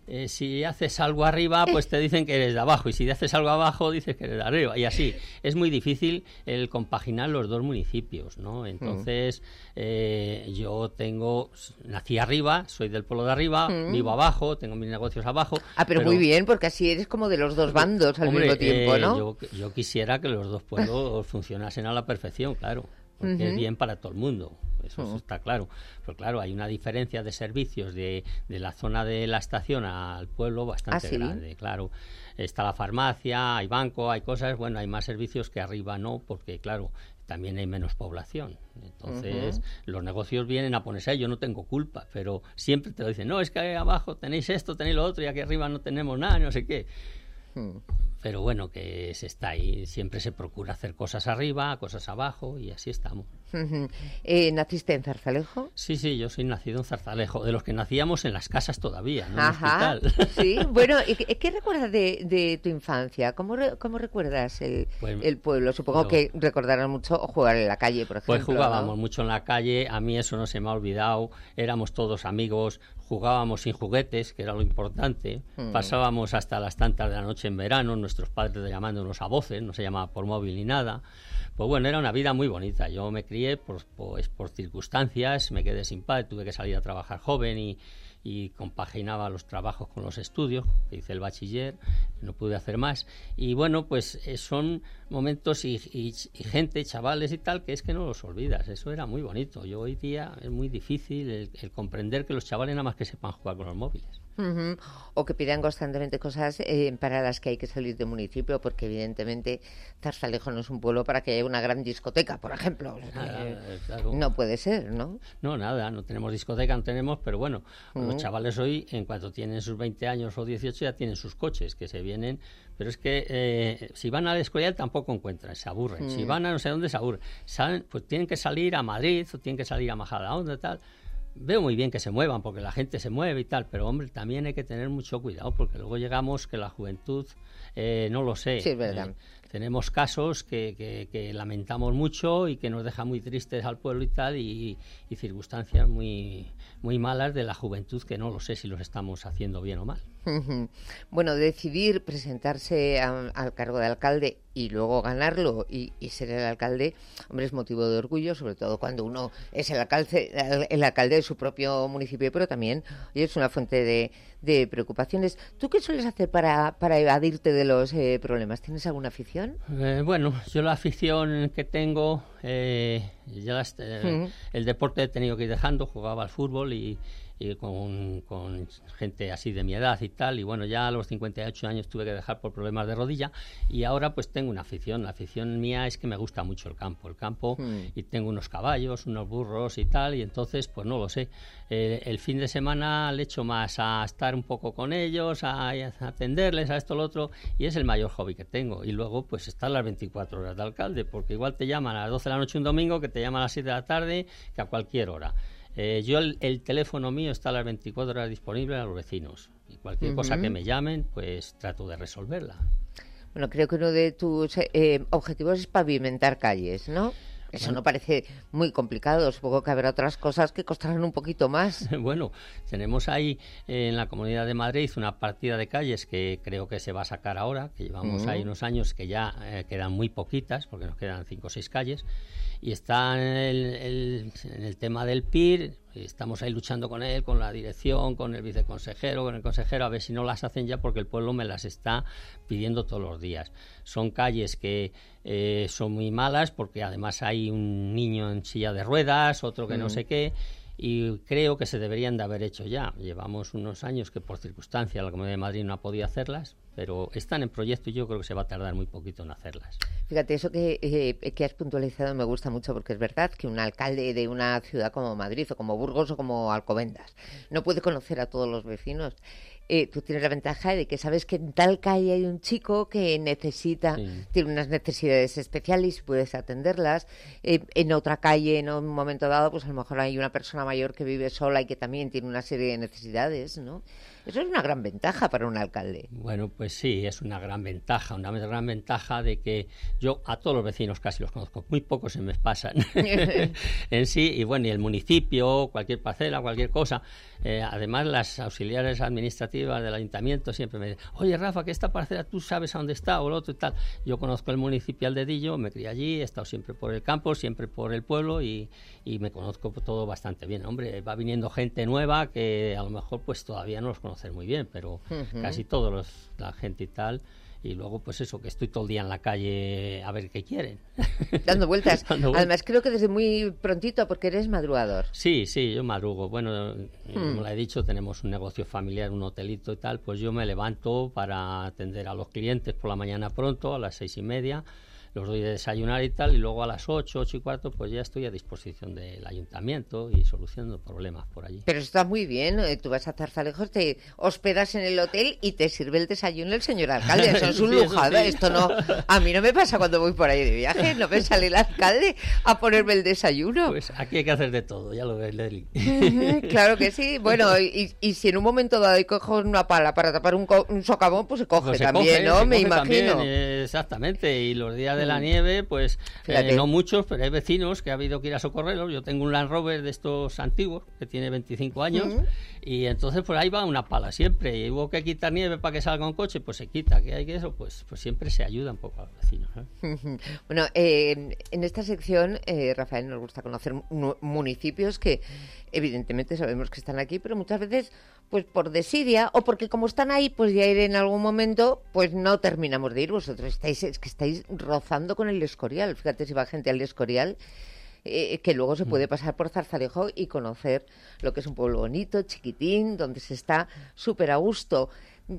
Eh, si haces algo arriba, pues te dicen que eres de abajo, y si haces algo abajo, dices que eres de arriba, y así. Es muy difícil el compaginar los dos municipios, ¿no? Entonces, eh, yo tengo, nací arriba, soy del pueblo de arriba, mm. vivo abajo, tengo mis negocios abajo. Ah, pero, pero muy bien, porque así eres como de los dos bandos al hombre, mismo tiempo, eh, ¿no? Yo, yo quisiera que los dos pueblos funcionasen a la perfección, claro, porque uh-huh. es bien para todo el mundo. Eso uh-huh. está claro. Pero claro, hay una diferencia de servicios de, de la zona de la estación al pueblo bastante ¿Ah, sí? grande, claro. Está la farmacia, hay banco, hay cosas, bueno, hay más servicios que arriba no, porque claro, también hay menos población. Entonces, uh-huh. los negocios vienen a ponerse ahí, yo no tengo culpa, pero siempre te lo dicen, no, es que abajo tenéis esto, tenéis lo otro, y aquí arriba no tenemos nada, no sé qué. Uh-huh. Pero bueno, que se está ahí, siempre se procura hacer cosas arriba, cosas abajo, y así estamos. Uh-huh. eh, ¿Naciste en Zarzalejo? Sí, sí, yo soy nacido en Zarzalejo, de los que nacíamos en las casas todavía, no Ajá, en el hospital. Sí, bueno, ¿y qué, qué recuerdas de, de tu infancia? ¿Cómo, re, cómo recuerdas el, pues, el pueblo? Supongo yo, que recordarás mucho jugar en la calle, por ejemplo. Pues jugábamos ¿no? mucho en la calle, a mí eso no se me ha olvidado, éramos todos amigos, jugábamos sin juguetes, que era lo importante, mm. pasábamos hasta las tantas de la noche en verano, nuestros padres llamándonos a voces, no se llamaba por móvil ni nada. Pues bueno, era una vida muy bonita. Yo me crié por, por, por circunstancias, me quedé sin padre, tuve que salir a trabajar joven y, y compaginaba los trabajos con los estudios, hice el bachiller, no pude hacer más. Y bueno, pues eh, son momentos y, y, y gente, chavales y tal, que es que no los olvidas. Eso era muy bonito. Yo hoy día es muy difícil el, el comprender que los chavales nada más que sepan jugar con los móviles. Uh-huh. O que pidan constantemente cosas eh, para las que hay que salir del municipio, porque evidentemente Zarzalejo no es un pueblo para que haya una gran discoteca, por ejemplo. Nada, eh, claro. No puede ser, ¿no? No, nada, no tenemos discoteca, no tenemos, pero bueno, uh-huh. los chavales hoy, en cuanto tienen sus veinte años o dieciocho, ya tienen sus coches, que se vienen, pero es que eh, si van a la escuela tampoco encuentran, se aburren. Uh-huh. Si van a no sé dónde, se aburren. Saben, pues tienen que salir a Madrid o tienen que salir a Majadahonda y tal. Veo muy bien que se muevan porque la gente se mueve y tal, pero hombre, también hay que tener mucho cuidado porque luego llegamos que la juventud, eh, no lo sé, sí, es verdad. Eh, tenemos casos que, que, que lamentamos mucho y que nos dejan muy tristes al pueblo y tal, y, y circunstancias muy, muy malas de la juventud que no lo sé si los estamos haciendo bien o mal. Uh-huh. Bueno, decidir presentarse a, al cargo de alcalde y luego ganarlo y, y ser el alcalde, hombre, es motivo de orgullo, sobre todo cuando uno es el alcalde, el, el alcalde de su propio municipio, pero también oye, es una fuente de, de preocupaciones. ¿Tú qué sueles hacer para, para evadirte de los eh, problemas? ¿Tienes alguna afición? Eh, bueno, yo la afición que tengo, eh, ya las, eh, uh-huh. el deporte he tenido que ir dejando, jugaba al fútbol y y con, con gente así de mi edad y tal, y bueno, ya a los cincuenta y ocho años tuve que dejar por problemas de rodilla, y ahora pues tengo una afición, la afición mía es que me gusta mucho el campo, el campo, mm. y tengo unos caballos, unos burros y tal, y entonces pues no lo sé, eh, el fin de semana le echo más a estar un poco con ellos, a, a atenderles, a esto, lo otro, y es el mayor hobby que tengo, y luego pues estar las veinticuatro horas de alcalde, porque igual te llaman a las doce de la noche un domingo, que te llaman a las siete de la tarde, que a cualquier hora. Eh, yo el, el teléfono mío está a las veinticuatro horas disponible a los vecinos y cualquier uh-huh. cosa que me llamen pues trato de resolverla. Bueno, creo que uno de tus eh, objetivos es pavimentar calles, ¿no? Eso bueno. no parece muy complicado, supongo que habrá otras cosas que costarán un poquito más. Bueno, tenemos ahí eh, en la Comunidad de Madrid una partida de calles que creo que se va a sacar ahora, que llevamos uh-huh. ahí unos años que ya eh, quedan muy poquitas, porque nos quedan cinco o seis calles, y está en el, el, en el tema del P I R, estamos ahí luchando con él, con la dirección, con el viceconsejero, con el consejero, a ver si no las hacen ya porque el pueblo me las está pidiendo todos los días. Son calles que eh, son muy malas porque además hay un niño en silla de ruedas, otro que mm. no sé qué, y creo que se deberían de haber hecho ya. Llevamos unos años que por circunstancia la Comunidad de Madrid no ha podido hacerlas, pero están en proyecto y yo creo que se va a tardar muy poquito en hacerlas. Fíjate, eso que, eh, que has puntualizado me gusta mucho porque es verdad que un alcalde de una ciudad como Madrid o como Burgos o como Alcobendas no puede conocer a todos los vecinos. Eh, tú tienes la ventaja de que sabes que en tal calle hay un chico que necesita, sí. tiene unas necesidades especiales y puedes atenderlas. Eh, en otra calle, en un momento dado, pues a lo mejor hay una persona mayor que vive sola y que también tiene una serie de necesidades, ¿no? Eso es una gran ventaja para un alcalde. Bueno, pues sí, es una gran ventaja, una gran ventaja de que yo a todos los vecinos casi los conozco, muy pocos se me pasan en sí, y bueno, y el municipio, cualquier parcela, cualquier cosa. Eh, además, las auxiliares administrativas administrativas del ayuntamiento siempre me dicen, oye Rafa, que esta parcela tú sabes a dónde está o lo otro y tal. Yo conozco el municipal de Dillo, me crié allí, he estado siempre por el campo, siempre por el pueblo y, y me conozco todo bastante bien. Hombre, va viniendo gente nueva que a lo mejor pues todavía no los conoces muy bien, pero uh-huh. casi todos los, la gente y tal. Y luego, pues eso, que estoy todo el día en la calle a ver qué quieren. Dando vueltas. Dando vueltas. Además, creo que desde muy prontito, porque eres madrugador. Sí, sí, yo madrugo. Bueno, hmm. como le he dicho, tenemos un negocio familiar, un hotelito y tal, pues yo me levanto para atender a los clientes por la mañana pronto, a las seis y media, los doy de desayunar y tal, y luego a las ocho, ocho y cuarto, pues ya estoy a disposición del ayuntamiento y solucionando problemas por allí. Pero está muy bien, tú vas a Zarzalejos, te hospedas en el hotel y te sirve el desayuno el señor alcalde, eso es un sí, lujado, sí. Esto no, a mí no me pasa cuando voy por ahí de viaje, no me sale el alcalde a ponerme el desayuno. Pues aquí hay que hacer de todo, ya lo ves, Leli. Claro que sí, bueno, y, y si en un momento dado hay que coger una pala para tapar un, co- un socavón, pues se coge Pues se también, coge, ¿no? se Me coge imagino. También, eh, exactamente, y los días de la nieve, pues eh, no muchos, pero hay vecinos que ha habido que ir a socorrerlos. Yo tengo un Land Rover de estos antiguos que tiene veinticinco años uh-huh. y entonces pues ahí va una pala siempre y hubo que quitar nieve para que salga un coche, pues se quita, que hay que eso, pues pues siempre se ayuda un poco a los vecinos, ¿eh? Uh-huh. Bueno, eh, en esta sección, eh, Rafael, nos gusta conocer mu- municipios que evidentemente sabemos que están aquí, pero muchas veces pues por desidia o porque como están ahí, pues ya ir en algún momento, pues no terminamos de ir. Vosotros estáis, es que estáis rozando con el Escorial. Fíjate si va gente al Escorial, eh, que luego se puede pasar por Zarzalejo y conocer lo que es un pueblo bonito, chiquitín, donde se está súper a gusto.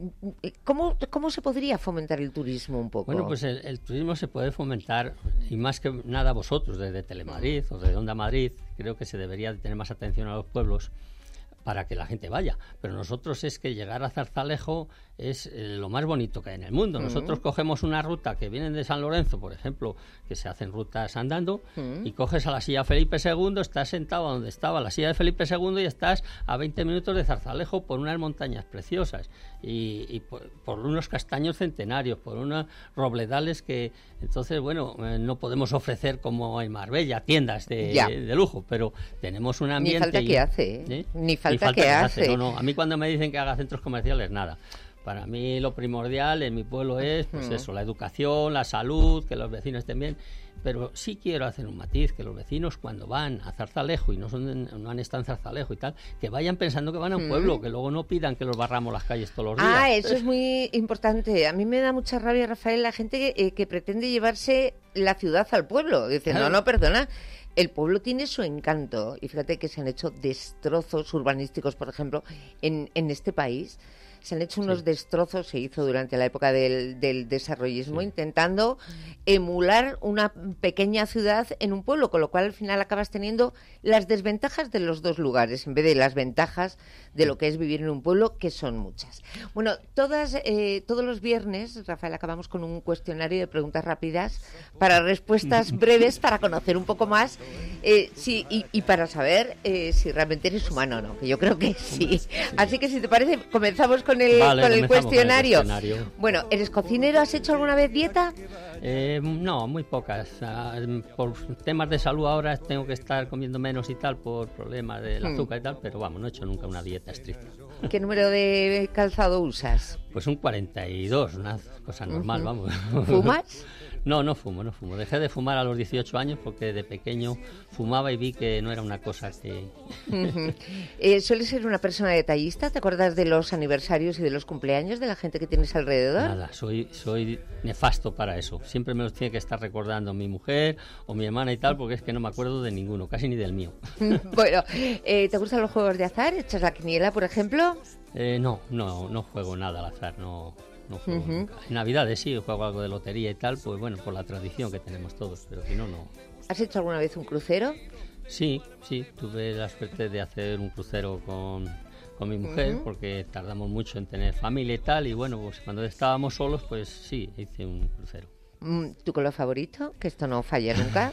¿Cómo, ¿Cómo se podría fomentar el turismo un poco? Bueno, pues el, el turismo se puede fomentar, y más que nada vosotros, desde Telemadrid o de Onda Madrid, creo que se debería tener más atención a los pueblos para que la gente vaya. Pero nosotros es que llegar a Zarzalejo es eh, lo más bonito que hay en el mundo. Uh-huh. Nosotros cogemos una ruta que vienen de San Lorenzo, por ejemplo, que se hacen rutas andando, uh-huh. y coges a la silla Felipe segundo, estás sentado donde estaba la silla de Felipe segundo y estás a veinte minutos de Zarzalejo por unas montañas preciosas y, y por, por unos castaños centenarios, por unos robledales que, entonces, bueno, eh, no podemos ofrecer como en Marbella tiendas de, de, de lujo, pero tenemos un ambiente... Ni falta y, que hace, ¿eh? Ni falta, Ni falta que, que hace. hace. No, no, a mí cuando me dicen que haga centros comerciales, nada. Para mí lo primordial en mi pueblo es, pues uh-huh. eso, la educación, la salud, que los vecinos estén bien. Pero sí quiero hacer un matiz, que los vecinos cuando van a Zarzalejo y no son no han estado en Zarzalejo y tal, que vayan pensando que van a un pueblo, uh-huh. que luego no pidan que los barramos las calles todos los días. Ah, eso es muy importante. A mí me da mucha rabia, Rafael, la gente que, eh, que pretende llevarse la ciudad al pueblo. Dice, claro. no, no, perdona. El pueblo tiene su encanto y fíjate que se han hecho destrozos urbanísticos, por ejemplo, en, en este país. Se han hecho unos sí. destrozos, se hizo durante la época del, del desarrollismo, sí. intentando emular una pequeña ciudad en un pueblo, con lo cual al final acabas teniendo las desventajas de los dos lugares, en vez de las ventajas de lo que es vivir en un pueblo, que son muchas. Bueno, todas, eh, todos los viernes, Rafael, acabamos con un cuestionario de preguntas rápidas para respuestas breves, para conocer un poco más eh, sí, y, y para saber eh, si realmente eres humano o no, que yo creo que sí. Así que si te parece, comenzamos con el, vale, con el, cuestionario. con el cuestionario. Bueno, ¿eres cocinero? ¿Has hecho alguna vez dieta? Eh, no, muy pocas. Uh, por temas de salud ahora tengo que estar comiendo menos y tal, por problemas del azúcar hmm. y tal, pero vamos, no he hecho nunca una dieta estricta. ¿Qué número de calzado usas? Pues un cuarenta y dos, una cosa normal, uh-huh. vamos. ¿Fumas? No, no fumo, no fumo. Dejé de fumar a los dieciocho años porque de pequeño fumaba y vi que no era una cosa que... Uh-huh. eh, ¿Sueles ser una persona detallista? ¿Te acuerdas de los aniversarios y de los cumpleaños de la gente que tienes alrededor? Nada, soy, soy nefasto para eso. Siempre me los tiene que estar recordando mi mujer o mi hermana y tal, porque es que no me acuerdo de ninguno, casi ni del mío. Bueno, eh, ¿te gustan los juegos de azar? ¿Echas la quiniela, por ejemplo? Eh, no, no, no juego nada al azar, no... No juego uh-huh. nunca. En Navidades sí, juego algo de lotería y tal, pues bueno, por la tradición que tenemos todos, pero si no, no. ¿Has hecho alguna vez un crucero? Sí, sí, tuve la suerte de hacer un crucero con, con mi mujer, uh-huh. porque tardamos mucho en tener familia y tal, y bueno, pues cuando estábamos solos, pues sí, hice un crucero. ¿Tu color favorito? Que esto no falla nunca.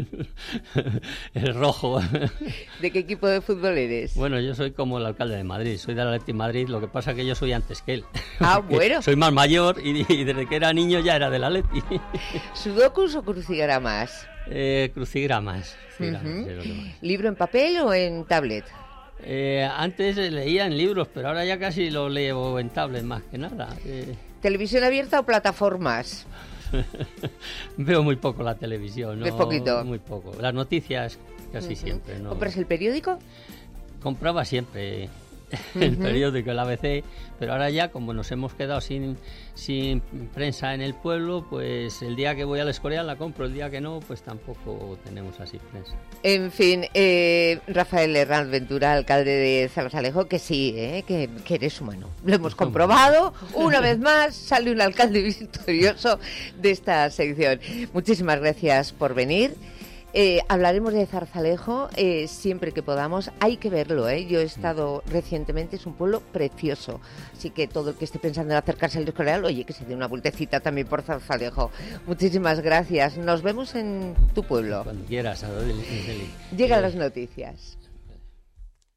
El rojo. ¿De qué equipo de fútbol eres? Bueno, yo soy como el alcalde de Madrid, soy del Atleti Madrid, lo que pasa es que yo soy antes que él. Ah, bueno. Soy más mayor y, y desde que era niño ya era del Atleti. ¿Sudokus o crucigramas? Eh, crucigramas. crucigramas uh-huh. ¿Libro en papel o en tablet? Eh, antes leía en libros, pero ahora ya casi lo leo en tablet más que nada. Eh... ¿Televisión abierta o plataformas? Veo muy poco la televisión, ¿no? ¿Ves poquito? Muy poco. Las noticias casi uh-huh. siempre, ¿no? ¿Compras el periódico? Compraba siempre el uh-huh. periódico, el A B C, pero ahora ya como nos hemos quedado sin, sin prensa en el pueblo, pues el día que voy a la Escorial la compro, el día que no, pues tampoco tenemos así prensa. En fin, eh, Rafael Herranz Ventura, alcalde de Zarzalejo, que sí, eh, que, que eres humano. Lo hemos comprobado, una vez más sale un alcalde victorioso de esta sección. Muchísimas gracias por venir. Eh, hablaremos de Zarzalejo eh, siempre que podamos. Hay que verlo, ¿eh? Yo he estado recientemente, es un pueblo precioso. Así que todo el que esté pensando en acercarse al Escorial, oye, que se dé una vueltecita también por Zarzalejo. Muchísimas gracias. Nos vemos en tu pueblo. Cuando quieras, Adolfo. Llegan las noticias.